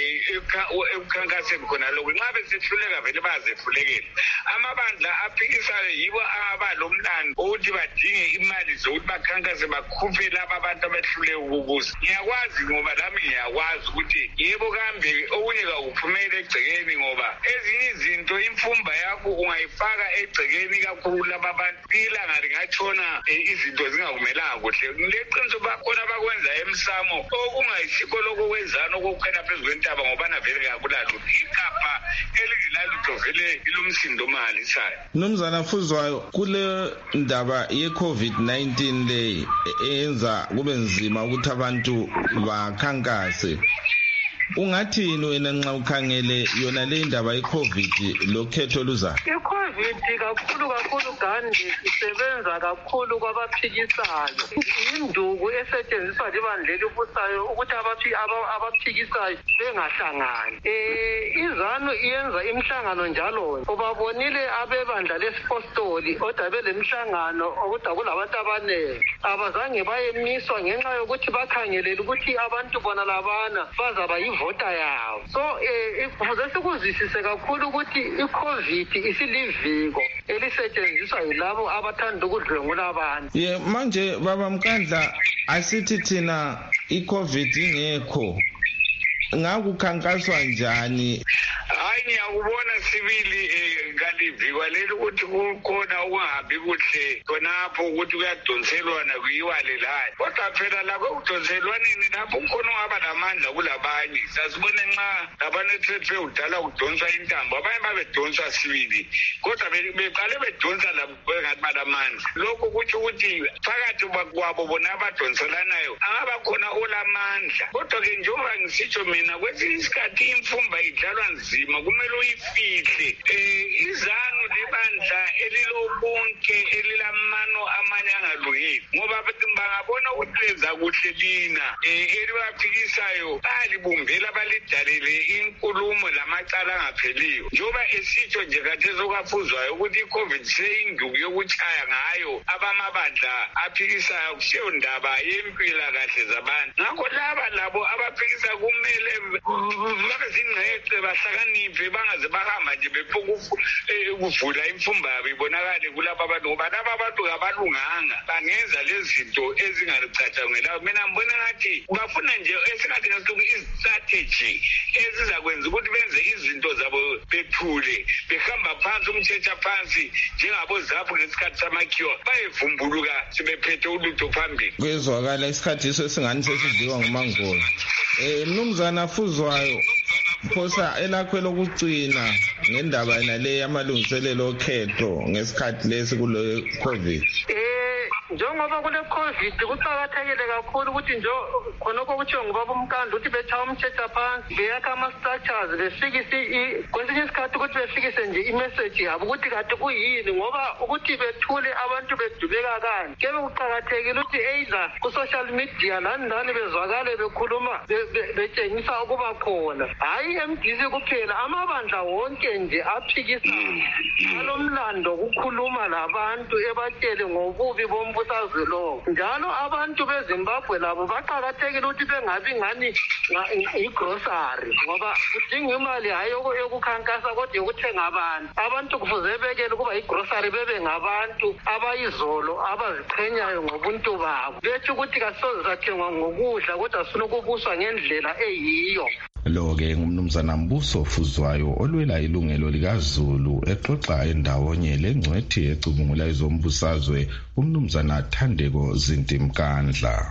ekukhankaseni khona lokhu. Nxa besehluleka vele bazehlulekela. Amabandla aphikisayo yibo abalomlando ukuthi badinge imali zokuthi bakhankase bakhuphe laba abantu abehluleka ukubusa. Ngiyakwazi ngoba lami ngiyakwazi ukuthi yebo kambe okunye kakuphumele egcekeni ngoba ezinye izinto imfumba yakho ungayifaka egcekeni kakhulu laba bantu ilanga lingatshona izinto zingakumelanga kuhle. Leqiniso bakhona bakwenza emsamo okungayisikho lokho kwenzana okukhela phezu kwentaba ngoba na vele kakulalo ikhapha elingelalutho vele ilomsindo mali sayo.
Nomzana Fuzwayo kule ndaba ye-COVID-19 le eyenza kube nzima ukuthi abantu bakhankase. Ungathini wena nxa ukhangele yona le ndaba ye-COVID lokhetho luza?
I-COVID kakhulu Gandhi isebenza kakhulu kwabaphikisayo. Induku esetshenziswa libandla elibusayo ukuthi abaphikisayo bengahlangani. iZANU iyenza imihlangano njalo. Ubabonile abebandla lesipostoli kodwa belemhlangano kodwa kulabantu abaningi abazange bayemiswa ngenxa yokuthi bakhangelele ukuthi abantu bona labana bazaba yivota yawo. So kuze sikuzwisise kakhulu ukuthi i-COVID isiliviko elisetshenziswa yilabo abathanda ukudlwengula abantu.
Manje baba Mkandla asithi thina i-COVID ingekho ngakukhankaswa njani?
Hayi ngiyakubona sibili livikwa leli ukuthi kukhona ukungahambi kuhle khonapho ukuthi kuyadonselwana kuyiwale layo kodwa phela lakho kudonselwaneni lapho kukhona ungaba namandla kulabanye sasibone nxa labanethethe udala kudonswa intambo abanye babedonswa sibili kodwa beqale bedonsa labo bengathi balamandla lokho kutsho ukuthi phakathi kwabo bona abadonselanayo angaba khona olamandla kodwa-ke njengoba ngisitsho mina kwesinye isikhathi imfumba idlalwa nzima kumele uyifihle izanu libandla elilobonke elilamano amanye angalungile ngoba bangabona ukuthi lenza kuhle lina elibaphikisayo balibumbela balidalele inkulumo lamacala angapheliyo njengoba esitsho nje khathesi okwafuzwayo ukuthi i-COVID seyinduku yokutshaya ngayo abamabandla aphikisayo kusiyo ndaba yempilakahle zabantu ngakho laba labo abaphikisa kumele babezingcece bahlakaniphe bangaze bahamba nje ukuvula imfumba yabo ibonakale kulaba abantu ngoba laba abantu kabalunganga bangenza lezi zinto ezingalicatshangelwayo mina ngibona ngathi bafuna nje esingathi ngasuku i-strategy ezizakwenza ukuthi benze izinto zabo bethule behamba phansi umthetha phansi njengabo zapho ngesikhathi samakhiwa bayevumbuluka sebephethe ulutho phambili
kwezwakala isikhathi esingani sesidliwa ngumangolo mnumzana Fuzwayo phosa elakho lokugcina ngendaba nale yamalungiselelo okhetho ngesikhathi lesi kulo COVID
njengoba kule COVID kuqakathekile kakhulu ukuthi nje khonokho kutshiwo ngubaba uMkandla ukuthi betshaya umthetha phansi beyakha ama-structures befikise kwesinye isikhathi ukuthi befikise nje imessage yabo ukuthi kade kuyini ngoba ukuthi bethule abantu bedubeka kanje kebe kuqakathekile ukuthi either ku-social media lani bezwakale bekhuluma betshengisa ukuba khona hhayi MDC kuphela amabandla wonke nje aphikisayo alomlando kukhuluma labantu ebatshele ngobubi bombusazwe njalo abantu beZimbabwe labo baqakathekile ukuthi bengabi ngani igrocery ngoba kudinga imali hayi yokukhankasa kodwa yokuthenga abantu kufuze bekele ukuba igrocery bebe ngabantu abayizolo abaziqhenyayo ngobuntu babo bethu ukuthi kasoze sathengwa ngokudla kodwa sifuna ukubuswa ngendlela eyiyo
lo-ke ngumnumzana Mbuso Fuzwayo olwela ilungelo likaZulu exoxa endawonye lengcwethi ecubungula izombusazwe umnumzana Thandeko Zintimkandla.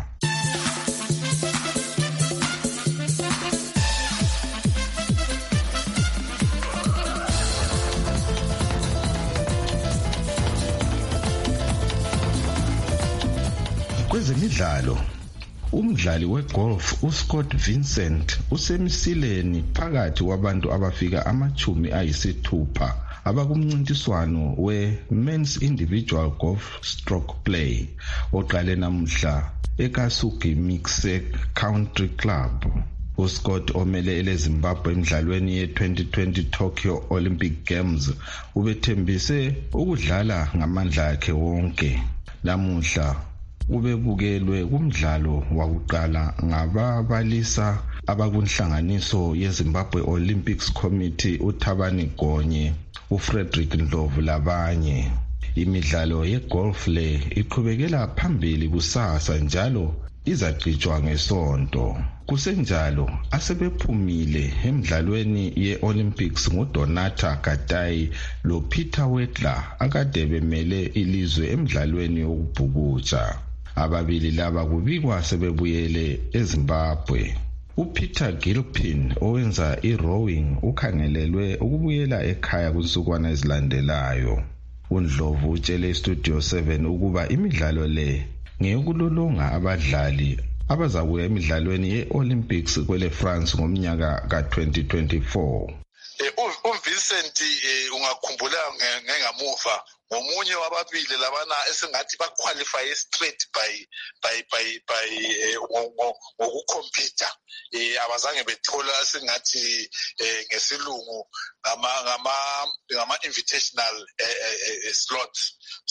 Kwezemidlalo umdlali wegolf uScott Vincent usemisileni phakathi kwabantu abafika 60 abakumncintiswano we-Men's Individual Golf Stroke Play oqale namuhla eKasugi Mixed Country Club. uScott omele eleZimbabwe emidlalweni ye-2020 Tokyo Olympic Games ubethembise ukudlala ngamandla akhe wonke. Namuhla ubebukelwe kumdlalo wakuqala ngababalisa abakunhlanganiso yeZimbabwe Olympics Committee uThabani Gonye, uFrederick Ndlovu labanye. Imidlalo yegolf le iqhubekela phambili kusasa njalo izagcitshwa ngeSonto. Kusenjalo asebephumile emidlalweni ye-Olympics nguDonata Gatayi loPeter Wedler akade bemele ilizwe emidlalweni yokubhukutsha. Ababili laba kubikwa sebebuyele eZimbabwe. uPeter Gilpin owenza i-rowing ukhangelelwe ukubuyela ekhaya kunsukwana ezilandelayo. uNdlovu utshele iStudio 7 ukuba imidlalo le ngeyokulolonga abadlali abazakuya emidlalweni ye-Olympics kwele France ngomnyaka ka-2024.
uVincent ungakhumbula ngengamuva ngomunye wababili labana esingathi baqualify straight by ngokukhompyutha abazange bethola esingathi ngesilungu ngama invitational slots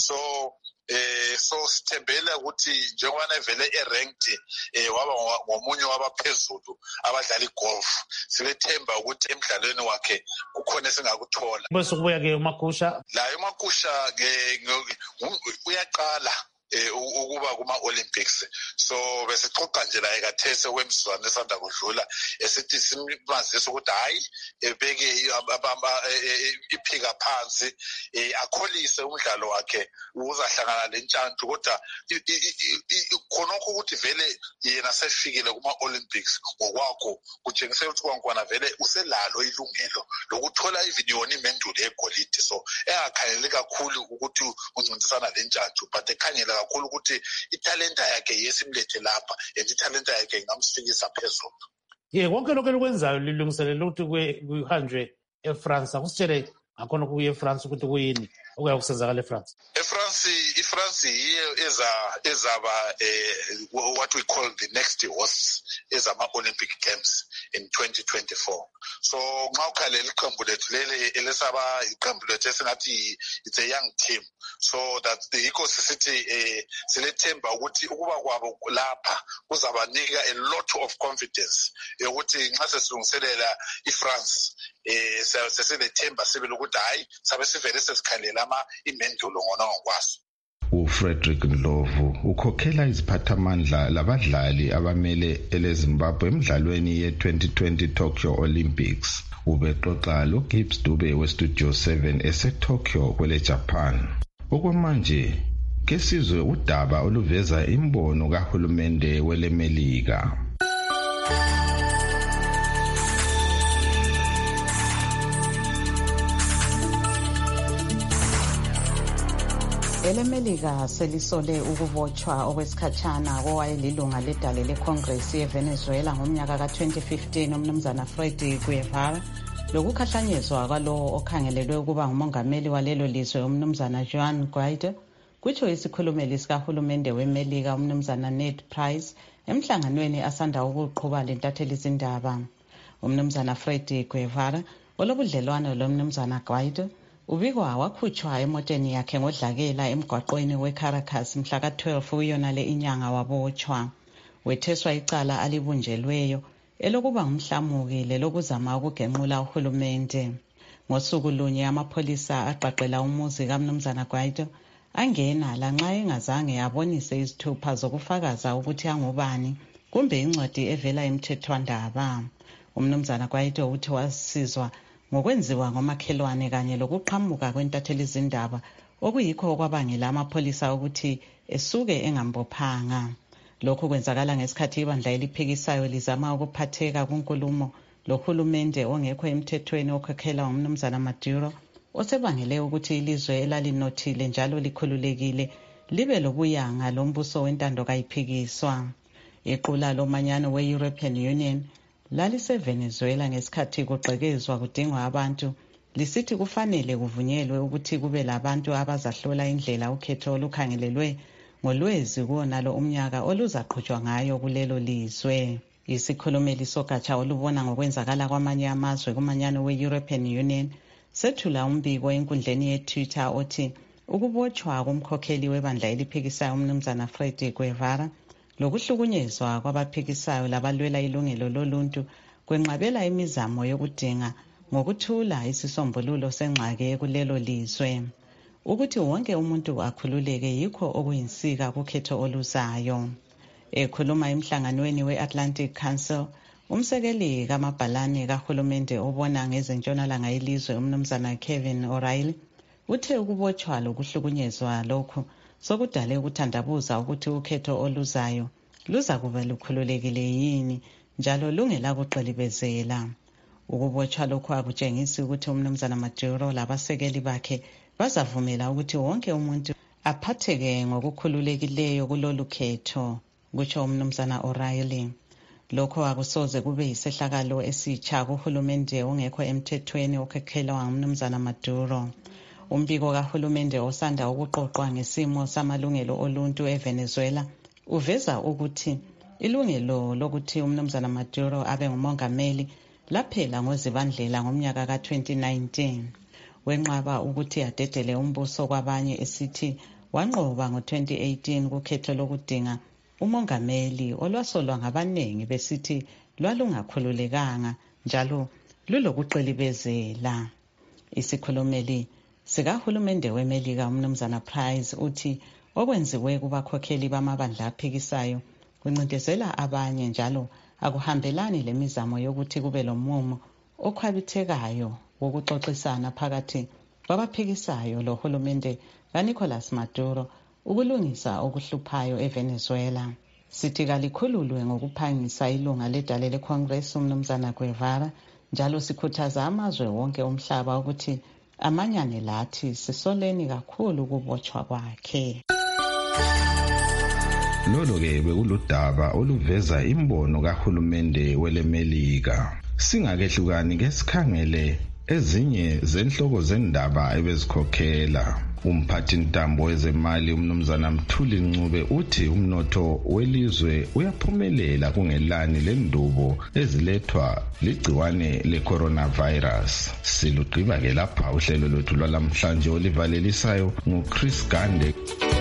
so sithembela ukuthi njengoba vele eranked waba ngomunye wabaphezulu abadlala igolf sibethemba ukuthi emidlalweni wakhe kukhona esingakuthola.
Bese kubuya ke uMagusha
la uMagusha uyaqala ukuba kuma-Olympics. So besixoxa nje la ekathese kwemizuzwana esanda kudlula esithi simazise ukuthi hayi ebeke iphika phansi akholise umdlalo wakhe uzahlangana lentshantshu kodwa khonokho ukuthi vele yena sefikile kuma-Olympics ngokwakho kutshengisela ukuthi kwankwana vele uselalo ilungelo lokuthola even yona imenduli egolide. So engakhangeli kakhulu ukuthi uncintisana lentshantshu but ekhangela kakhulu ukuthi italenta yakhe yesimlethe lapha and italenta yakhe ingamsifikisa phezulu.
Konke lokho elikwenzayo lilungiselela ukuthi kuhanjwe eFrance. Akusitshele ngakhona kuye eFrance ukuthi kuyini okuya kusenzakala eFrance.
iFrance yiyo ezaba what we call the next host ezama-Olympic Games in 2024. So nxa ukhalela iqembu lethu leli elisaba iqembu lethu esingathi it's a young team, so that yikho sisithi silethemba ukuthi ukuba kwabo lapha kuzabanika a lot of confidence yokuthi nxa sesilungiselela iFrance sesilethemba sibe lokuthi hayi sabe sivele sesikhalela imendulo ngona ngokwaso.
uFrederick Ndlovu ukhokhela iziphathamandla labadlali abamele eleZimbabwe emidlalweni ye-2020 Tokyo Olympics. Ubexoxa loGibbs Dube weStudio 7 eseTokyo kwele Japan. Okwamanje ke sizwe udaba oluveza imbono kahulumende weleMelika.
EleMelika selisole ukubotshwa okwesikhatshana kowayelilunga ledale leCongress yeVenezuela ngomnyaka ka-2015 umnumzana Freddy Guevara lokukhahlanyezwa kwalowo okhangelelwe ukuba ngumongameli walelo lizwe umnumzana Juan Guaido, kutsho isikhulumeli sikahulumende weMelika umnumzana Ned Price emhlanganweni asanda ukuqhuba lentatheli zindaba. Umnumzana Freddy Guevara olobudlelwano lomnumzana Guaido ubikwa wakhutshwa emoteni yakhe ngodlakela emgwaqweni weCaracas mhla ka-12 kuyonale inyanga wabotshwa. Wetheswa icala alibunjelweyo elokuba ngumhlamuki lelokuzama ukugenqula uhulumende. Ngosuku lunye amapholisa aqaqela umuzi kamnumzana Guaido angena lanxa engazange abonise izithupha zokufakaza ukuthi angubani kumbe incwadi evela emthethwandaba. Umnumzana Guaido uthi wasizwa ngokwenziwa ngomakhelwane kanye lokuqhamuka kwentatheli zindaba okuyikho okwabangela amapholisa ukuthi esuke engambophanga. Lokhu kwenzakala ngesikhathi ibandla eliphikisayo lizama ukuphatheka kunkulumo lohulumende ongekho emthethweni okhokhela umnumzana Maduro osebangele ukuthi ilizwe elalinothile njalo likhululekile libe lobuyanga lombuso wentando kayiphikiswa. Iqula lomanyano we-European Union laliseVenezuela ngesikhathi kugqekezwa kudingwa abantu lisithi kufanele kuvunyelwe ukuthi kube labantu abazahlola indlela ukhetho olukhangelelwe ngolwezi kuwonalo umnyaka oluzaqhutshwa ngayo kulelo lizwe. Isikhulumeli sogatsha olubona ngokwenzakala kwamanye amazwe kumanyano we-European Union sethula umbiko enkundleni ye-Twitter othi ukubotshwa komkhokheli webandla eliphikisayo umnumzana Freddy Guevara lokuhlukunyezwa kwabaphikisayo labalwela ilungelo loluntu kwenqabela imizamo yokudinga ngokuthula isisombululo sengxaki kulelo lizwe. Ukuthi wonke umuntu akhululeke yikho okuyinsika kukhetho oluzayo. Ekhuluma emhlanganweni we-Atlantic Council, umsekeli kamabhalane kahulumende obona ngezentshonalanga yelizwe umnumzana Kevin O'Reilly uthe ukubotshwa lokuhlukunyezwa lokhu sokudale ukuthandabuza ukuthi ukhetho oluzayo luza kuba lukhululekile yini njalo lungela kuqilibezela. Ukubotshwa lokhu akutshengisi ukuthi umnumzana Maduro labasekeli bakhe bazavumela ukuthi wonke umuntu aphatheke ngokukhululekileyo kulolu khetho, kutsho umnumzana O'Reilly. Lokho akusoze kube yisehlakalo esitsha kuhulumende ongekho emthethweni okhokhelwa ngumnumzana Maduro. Umbiko kahulumende osanda ukuqoqwa ngesimo samalungelo oluntu eVenezuela uveza ukuthi ilungelo lokuthi umnumzana Maduro abe ngumongameli laphela ngozibandlela ngomnyaka ka-2019. Wenqaba ukuthi adedele umbuso kwabanye esithi wanqoba ngo-2018 kukhetho lokudinga umongameli olwasolwa ngabaningi besithi lwalungakhululekanga njalo lulokuqilibezela. Isikhulumeli sikahulumende weMelika umnumzana Price uthi okwenziwe kubakhokheli bamabandla aphikisayo kuncindezela abanye njalo akuhambelani lemizamo yokuthi kube lomumo okhwabithekayo wokuxoxisana phakathi kwabaphikisayo lohulumende kaNicolas Maduro ukulungisa okuhluphayo eVenezuela. Sithi kalikhululwe ngokuphangisa ilunga ledale leCongress umnumzana Guevara, njalo sikhuthaza amazwe wonke omhlaba ukuthi amanyane lathi sisoleni kakhulu ukubotshwa kwakhe.
Lolo-ke bekuludaba oluveza imbono kahulumende welemelika. Singakehlukani ngesikhangele ezinye zenhloko zendaba ebezikhokhela. Umphathi ntambo wezemali umnumzana Mthuli Ncube uthi umnotho welizwe uyaphumelela kungelani lendubo ezilethwa ligciwane le-coronavirus. Silugqiba ke lapha uhlelo lwethu lwalamhlanje olivalelisayo nguChris Gande.